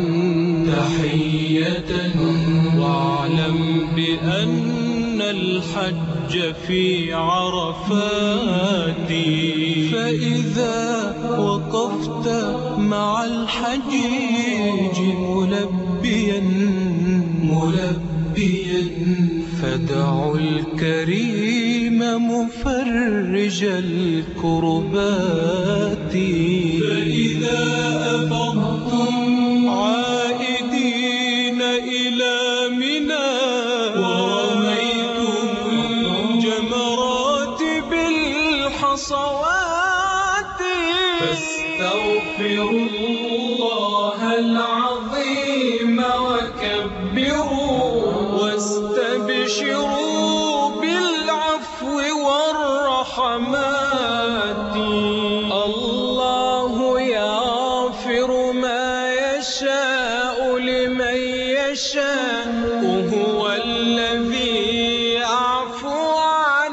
تحية واعلم بأن الحج في عرفات فإذا وقفت مع الحجيج ملبيا ملبيا فدع الكريم مفرج الكربات فإذا أفضتم عائدين إلى منى ورميتم الجمرات بالحصوات فاستغفروا الله العظيم وكبروا واستبشروا بالعفو والرحمات الله يغفر ما يشاء لمن يشاء وهو الذي يعفو عن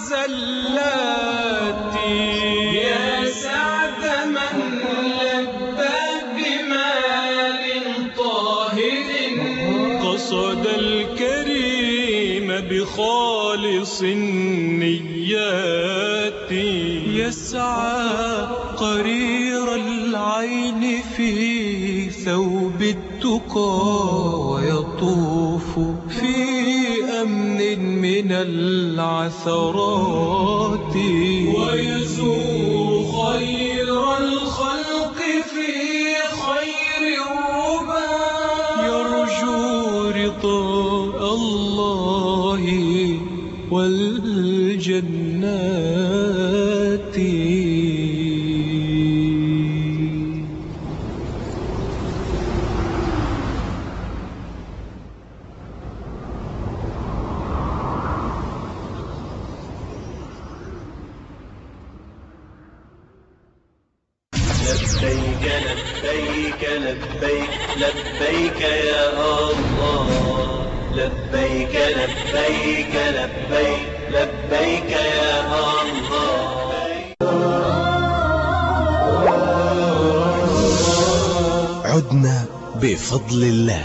الزلات يا سعد من لبى بمال طاهر قصد الكريم بخالص النيات يسعى قرير العين في ثوب التقى ويطوف في أمن من العثرات ويزور خير الخلق في خير الربا يرجو رضا الله والجنات لبيك لبيك لبيك لبيك يا الله لبيك لبيك لبيك لبيك يا الله عدنا بفضل الله.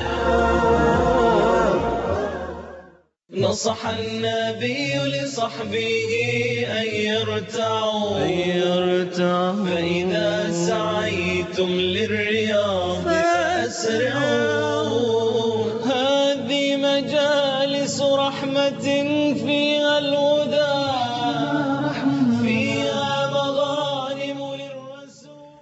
نصح النبي لصحبه أن يرتعوا أن يرتعوا فإذا سعيتم للرياض فأسرعوا هذه مجالس رحمة فيها الهدى فيها مغانم للرسول.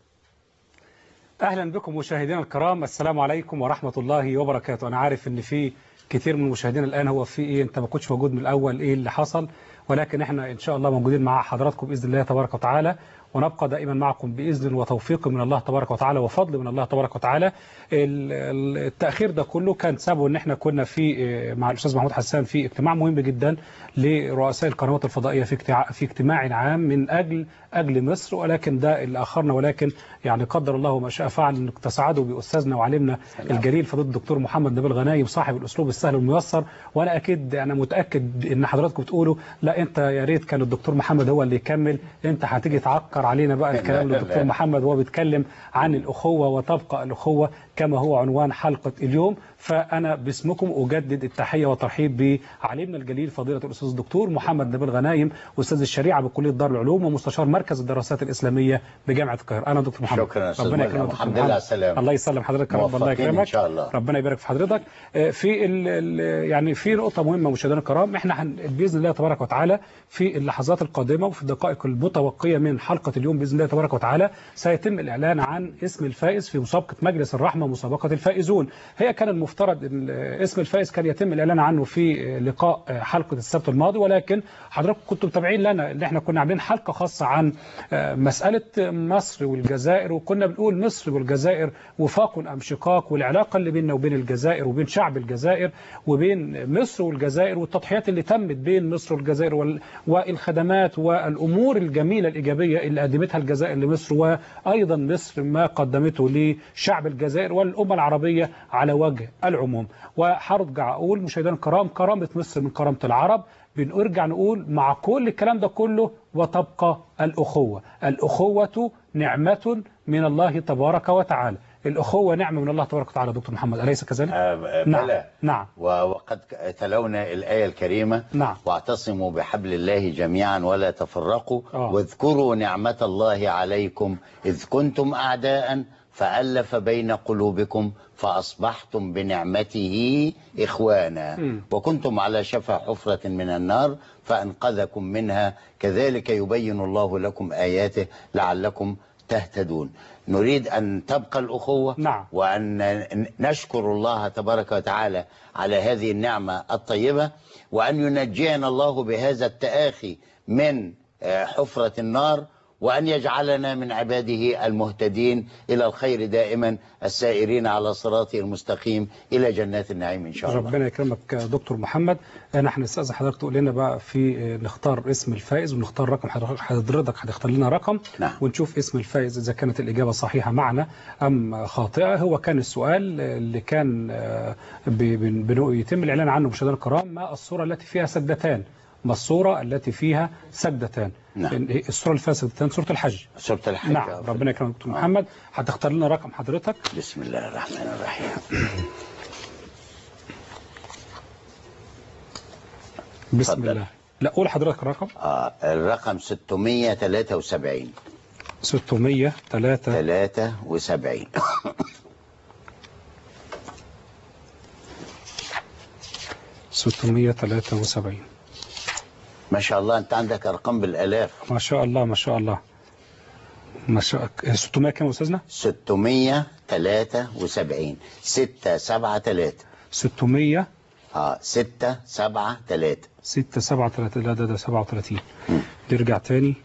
أهلا بكم مشاهدينا الكرام، السلام عليكم ورحمة الله وبركاته. أنا عارف إن في كتير من مشاهدينا الآن هو في إيه أنت ما كنتش موجود من الأول، إيه اللي حصل؟ ولكن إحنا إن شاء الله موجودين مع حضراتكم بإذن الله تبارك وتعالى، ونبقى دائما معكم بإذن وتوفيق من الله تبارك وتعالى وفضل من الله تبارك وتعالى. التأخير ده كله كان سببه إن إحنا كنا في مع الأستاذ محمود حسان في اجتماع مهم جدا لرؤساء القنوات الفضائية في في اجتماع عام من أجل أجل مصر، ولكن ده اللي أخرنا، ولكن يعني قدر الله ما شاء فعل إنك تسعدوا بأستاذنا وعلمنا الجليل فضيلة الدكتور محمد نبيل غنايم صاحب الأسلوب السهل والميسر. وأنا أكيد أنا متأكد إن حضراتكم تقولوا لا أنت يا ريت كان الدكتور محمد هو اللي يكمل، أنت هتيجي تعكر علينا بقى الكلام للدكتور محمد وهو بيتكلم عن الأخوة وتبقى الأخوة كما هو عنوان حلقة اليوم. فأنا باسمكم أجدد التحية والترحيب بعلمنا الجليل فضيلة الأستاذ الدكتور محمد نبيل غنايم أستاذ الشريعة بكلية دار العلوم ومستشار مركز الدراسات الإسلامية بجامعة القاهرة. أنا دكتور محمد. شكرا ربنا يكرمك. الحمد لله على السلامة. الله يسلم حضرتك يا رب، الله يكرمك إن شاء الله. ربنا يبارك في حضرتك. في ال ال يعني في نقطة مهمة مشاهدينا الكرام، احنا بإذن الله تبارك وتعالى وتعالى في اللحظات القادمة وفي الدقائق المتبقية من حلقة اليوم بإذن الله تبارك وتعالى سيتم الإعلان عن اسم الفائز في مسابقة مجلس الرحمة، مسابقة الفائزون. هي كان المفترض أن اسم الفائز كان يتم الإعلان عنه في لقاء حلقة السبت الماضي، ولكن حضراتكم كنتم متابعين لنا ان احنا كنا عاملين حلقة خاصة عن مسألة مصر والجزائر، وكنا بنقول مصر والجزائر وفاق أم شقاق، والعلاقة اللي بيننا وبين الجزائر وبين شعب الجزائر وبين مصر والجزائر، والتضحيات اللي تمت بين مصر والجزائر والخدمات والأمور الجميلة الإيجابية اللي قدمتها الجزائر لمصر، وأيضا مصر ما قدمته لشعب الجزائر والأمة العربية على وجه العموم. وهرجع أقول مشاهدينا الكرام، كرامة مصر من كرامة العرب. بنرجع نقول مع كل الكلام ده كله وتبقى الأخوة. الأخوة نعمة من الله تبارك وتعالى. الأخوة نعمة من الله تبارك وتعالى. دكتور محمد أليس كذلك؟ آه نعم. بلى. نعم. وقد تلونا الآية الكريمة. نعم. واعتصموا بحبل الله جميعا ولا تفرقوا. آه. واذكروا نعمة الله عليكم إذ كنتم أعداء فألف بين قلوبكم فأصبحتم بنعمته إخوانا م. وكنتم على شفا حفرة من النار فأنقذكم منها كذلك يبين الله لكم آياته لعلكم تهتدون. نريد أن تبقى الأخوة. نعم. وأن نشكر الله تبارك وتعالى على هذه النعمة الطيبة، وأن ينجينا الله بهذا التآخي من حفرة النار، وأن يجعلنا من عباده المهتدين إلى الخير دائما السائرين على صراطه المستقيم إلى جنات النعيم إن شاء الله. ربنا يكرمك دكتور محمد. نحن نستأذن حضرتك تقول لنا بقى في نختار اسم الفائز ونختار رقم. حضرتك هتختار لنا رقم. نعم. ونشوف اسم الفائز إذا كانت الإجابة صحيحة معنا أم خاطئة. هو كان السؤال اللي كان يتم الإعلان عنه مشاهدينا الكرام، ما الصورة التي فيها سجدتان؟ ما الصورة التي فيها سجدتان؟ نعم. الصورة اللي فيها سجدتان سورة الحج. سورة الحج. نعم. ربنا يكرمك دكتور محمد. هتختار لنا رقم حضرتك. بسم الله الرحمن الرحيم. بسم فضل. الله. لا قول حضرتك الرقم. آه الرقم ستمية وثلاثة وسبعين. ستمية وثلاثة وسبعين. ستمية وثلاثة وسبعين. ما شاء الله أنت عندك أرقام بالآلاف. ما شاء الله ما شاء الله ما شاء ستمية كم يا أستاذنا؟ ستمية وثلاثة وسبعين. ستة سبعة ثلاثة. ستمية اه ستة سبعة ثلاثة. ستة سبعة ثلاثة. لا ده ده سبعة وثلاثين. نرجع تاني.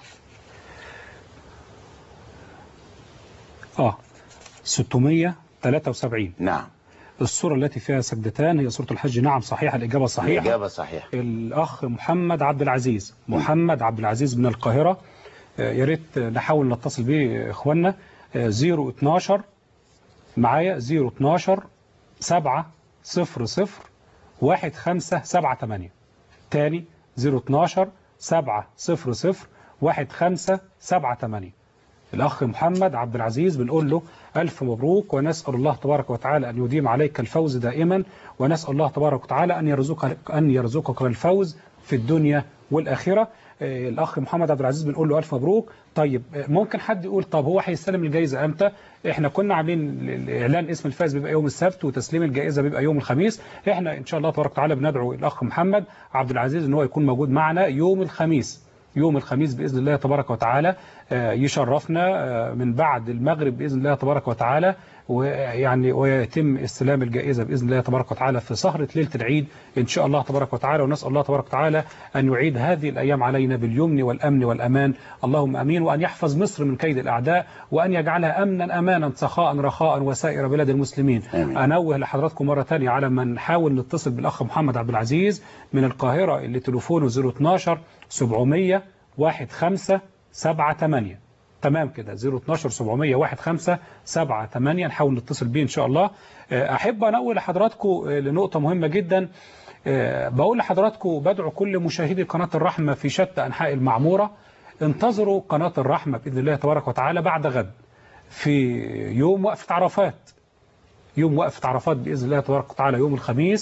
اه ستمية وثلاثة وسبعين. نعم. الصورة التي فيها سجدتان هي سورة الحج. نعم صحيح، الإجابة صحيحة. الإجابة صحيحة. الأخ محمد عبد العزيز. محمد عبد العزيز من القاهرة. يا ريت نحاول نتصل به إخواننا. صفر اتناشر معايا صفر اتناشر سبعة صفر صفر واحد خمسة سبعة ثمانية. تاني صفر اتناشر سبعة صفر صفر واحد خمسة سبعة ثمانية. الأخ محمد عبد العزيز بنقول له ألف مبروك، ونسأل الله تبارك وتعالى أن يديم عليك الفوز دائما، ونسأل الله تبارك وتعالى أن يرزقك أن يرزقك الفوز في الدنيا والآخرة. الأخ محمد عبد العزيز بنقول له ألف مبروك. طيب ممكن حد يقول طب هو هيستلم الجائزة أمتى؟ إحنا كنا عاملين إعلان اسم الفائز بيبقى يوم السبت، وتسليم الجائزة بيبقى يوم الخميس. إحنا إن شاء الله تبارك وتعالى بندعو الأخ محمد عبد العزيز إن هو يكون موجود معنا يوم الخميس. يوم الخميس بإذن الله تبارك وتعالى يشرفنا من بعد المغرب بإذن الله تبارك وتعالى، ويعني ويتم استلام الجائزة بإذن الله تبارك وتعالى في سهرة ليلة العيد إن شاء الله تبارك وتعالى. ونسأل الله تبارك وتعالى أن يعيد هذه الأيام علينا باليمن والأمن والأمان، اللهم أمين. وأن يحفظ مصر من كيد الأعداء، وأن يجعلها أمنا أمانا سخاء رخاء وسائر بلاد المسلمين. آمين. أنوه لحضراتكم مرة ثانية على ما نحاول نتصل بالأخ محمد عبد العزيز من القاهرة اللي تليفونه صفر اتناشر سبعمية واحد خمسة سبعة ثمانية. تمام كده صفر اتناشر سبعمية واحد خمسة سبعة ثمانية. نحاول نتصل بيه إن شاء الله. أحب أنوه لحضراتكم لنقطة مهمة جدا. بقول لحضراتكم بدعو كل مشاهدي قناة الرحمة في شتى أنحاء المعمورة، انتظروا قناة الرحمة بإذن الله تبارك وتعالى بعد غد في يوم وقفة عرفات. يوم وقفة عرفات بإذن الله تبارك وتعالى يوم الخميس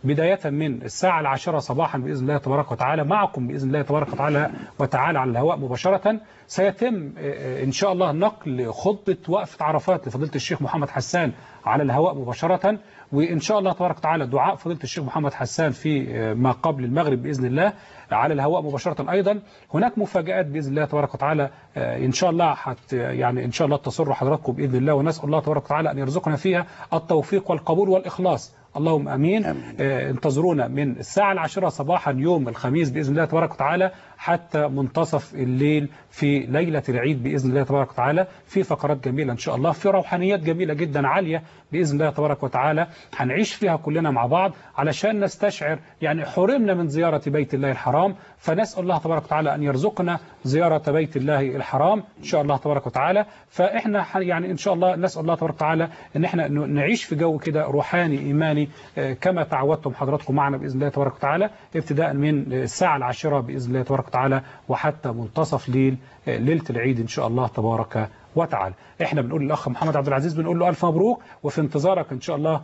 بداية من الساعة العاشرة صباحا بإذن الله تبارك وتعالى معكم بإذن الله تبارك وتعالى وتعالى على الهواء مباشرة. سيتم إن شاء الله نقل خطبة وقفة عرفات لفضيلة الشيخ محمد حسان على الهواء مباشرة، وإن شاء الله تبارك وتعالى دعاء فضيلة الشيخ محمد حسان في ما قبل المغرب بإذن الله على الهواء مباشرة. أيضا هناك مفاجآت بإذن الله تبارك وتعالى إن شاء الله حت يعني إن شاء الله تسر حضراتكم بإذن الله، ونسأل الله تبارك وتعالى أن يرزقنا فيها التوفيق والقبول والإخلاص، اللهم أمين, أمين. آه انتظرونا من الساعة العاشرة صباحا يوم الخميس بإذن الله تبارك وتعالى حتى منتصف الليل في ليلة العيد بإذن الله تبارك وتعالى، في فقرات جميلة إن شاء الله، في روحانيات جميلة جدا عالية بإذن الله تبارك وتعالى هنعيش فيها كلنا مع بعض علشان نستشعر يعني حرمنا من زيارة بيت الله الحرام، فنسأل الله تبارك وتعالى أن يرزقنا زيارة بيت الله الحرام إن شاء الله تبارك وتعالى. فإحنا يعني إن شاء الله نسأل الله تبارك وتعالى أن إحنا نعيش في جو كده روحاني إيماني كما تعودتم حضراتكم معنا بإذن الله تبارك وتعالى، ابتداء من الساعة العاشرة بإذن الله تبارك وتعالى وحتى منتصف ليل ليلة العيد إن شاء الله تبارك وتعالى. احنا بنقول للأخ محمد عبد العزيز بنقول له ألف مبروك، وفي انتظارك إن شاء الله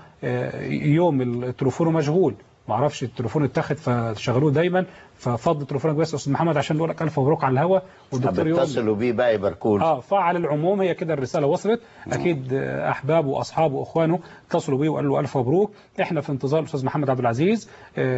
يوم التليفون مشغول، ما اعرفش التليفون اتاخد فشغلوه دايما، ففضل تليفونك بس يا استاذ محمد عشان نقول لك الف مبروك على الهوا، والدكتور يقول اتصلوا بيه بقى يباركوا له. اه فعلى العموم هي كده الرساله وصلت، اكيد احبابه واصحابه واخوانه اتصلوا بيه وقالوا له الف مبروك. احنا في انتظار الاستاذ محمد عبد العزيز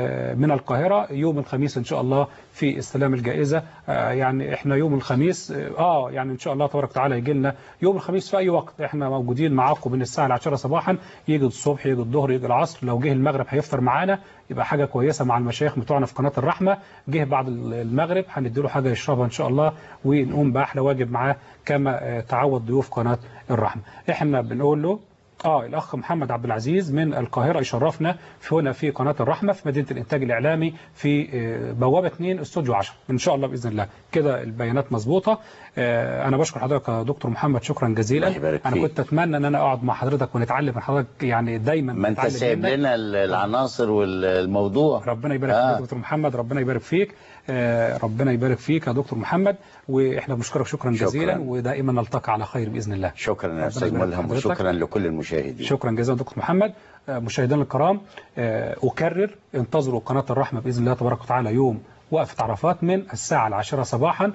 من القاهره يوم الخميس ان شاء الله في استلام الجائزه. يعني احنا يوم الخميس اه يعني ان شاء الله تبارك وتعالى يجي لنا يوم الخميس في اي وقت، احنا موجودين معاكم من الساعه العاشرة صباحا، يجي الصبح يجي الظهر يجي العصر، لو جه المغرب هيفطر معانا يبقى حاجه كويسه مع المشايخ بتوعنا في قناه الرحمه، جه بعد المغرب هنديله حاجه يشربها ان شاء الله ونقوم باحلى واجب معاه كما تعود ضيوف قناه الرحمه. احنا بنقول له اه الاخ محمد عبد العزيز من القاهره يشرفنا في هنا في قناه الرحمه في مدينه الانتاج الاعلامي في بوابه اثنين استوديو عشرة ان شاء الله باذن الله، كده البيانات مظبوطه. انا بشكر حضرتك يا دكتور محمد شكرا جزيلا. انا كنت اتمنى ان انا اقعد مع حضرتك ونتعلم من حضرتك يعني دايما، ما انت سايب لنا العناصر والموضوع. ربنا يبارك فيك يا دكتور محمد، ربنا يبارك فيك، ربنا يبارك فيك يا دكتور محمد، واحنا بنشكرك شكرا, شكرا جزيلا، ودائما نلتقي على خير باذن الله. شكرا يا استاذ ملهم، وشكرا لكل المشاهدين. شكرا جزيلا دكتور محمد. مشاهدينا الكرام اكرر انتظروا قناه الرحمه باذن الله تبارك وتعالى يوم وقفه عرفات من الساعه العاشرة صباحا،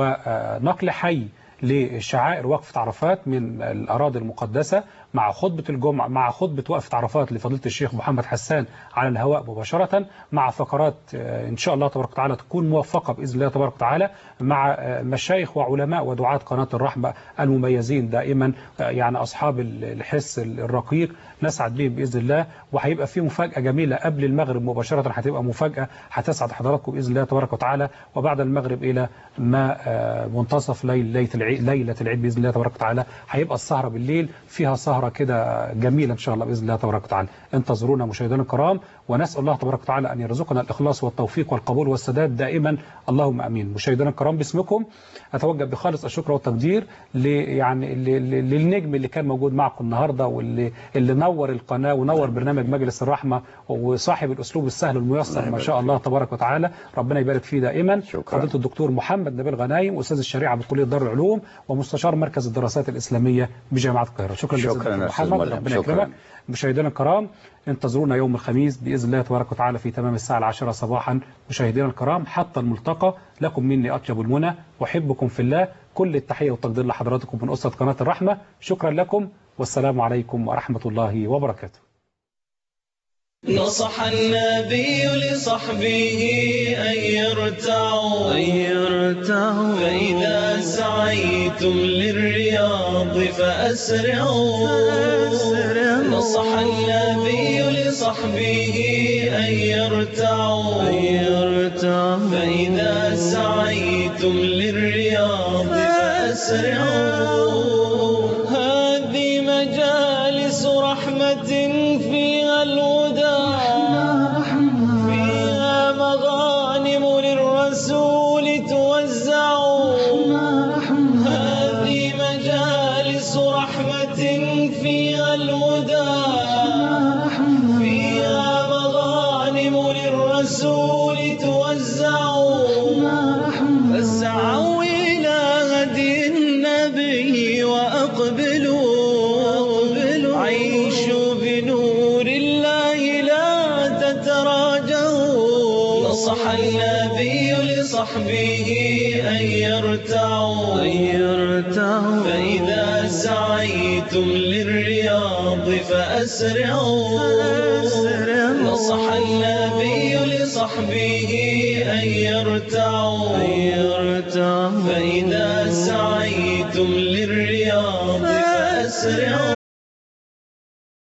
ونقل حي لشعائر وقفة عرفات من الأراضي المقدسة مع خطبة الجمعة مع خطبة وقفة عرفات لفضيلة الشيخ محمد حسان على الهواء مباشرة، مع فقرات إن شاء الله تبارك وتعالى تكون موفقة بإذن الله تبارك وتعالى مع مشايخ وعلماء ودعاة قناة الرحمة المميزين دائما، يعني أصحاب الحس الرقيق نسعد بهم بإذن الله. وهيبقى في مفاجأة جميلة قبل المغرب مباشرة، هتبقى مفاجأة هتسعد حضراتكم بإذن الله تبارك وتعالى، وبعد المغرب إلى ما منتصف ليل ليلة العيد ليلة العيد بإذن الله تبارك وتعالى هيبقى السهرة بالليل فيها سهرة كده جميلة إن شاء الله بإذن الله تبارك وتعالى. انتظرونا مشاهدينا الكرام، ونسأل الله تبارك وتعالى أن يرزقنا الإخلاص والتوفيق والقبول والسداد دائما، اللهم أمين. مشاهدينا الكرام باسمكم أتوجه بخالص الشكر والتقدير ل يعني للنجم اللي كان موجود معكم النهارده، واللي اللي نور القناة ونور برنامج مجلس الرحمة، وصاحب الأسلوب السهل الميسر ما شاء الله تبارك وتعالى، ربنا يبارك فيه دائما. فضيلة الدكتور محمد نبيل غنايم أستاذ الشريعة بكلية دار العلوم ومستشار مركز الدراسات الإسلامية بجامعة القاهرة. شكرا جزيلا محمد، ربنا يكرمك. مشاهدينا الكرام انتظرونا يوم الخميس بإذن الله تبارك وتعالى في تمام الساعة العاشرة صباحا. مشاهدينا الكرام حتى الملتقى، لكم مني أطيب المنى، أحبكم في الله، كل التحية والتقدير لحضراتكم من أسرة قناة الرحمة. شكرا لكم والسلام عليكم ورحمة الله وبركاته. نصح النبي لصحبه أن يرتعوا أن يرتعوا فإذا سعيتم للرياض فأسرعوا. نصح النبي لصحبه أن يرتعوا أن يرتعوا فإذا سعيتم للرياض فأسرعوا. هذه مجالس رحمة فيها الوداع، فيها مغانم للرسول توزع. هذه مجالس رحمة فيها الوداع، فيها مغانم للرسول توزع. فاسعوا إلى هدي النبي وأقبلوا، عيشوا بنور الله لا تتعبوا. لصحبه أن يرتعوا فإذا سعيتم للرياض فأسرعوا نصح النبي لصحبه أن يرتعوا فإذا سعيتم للرياض فأسرعوا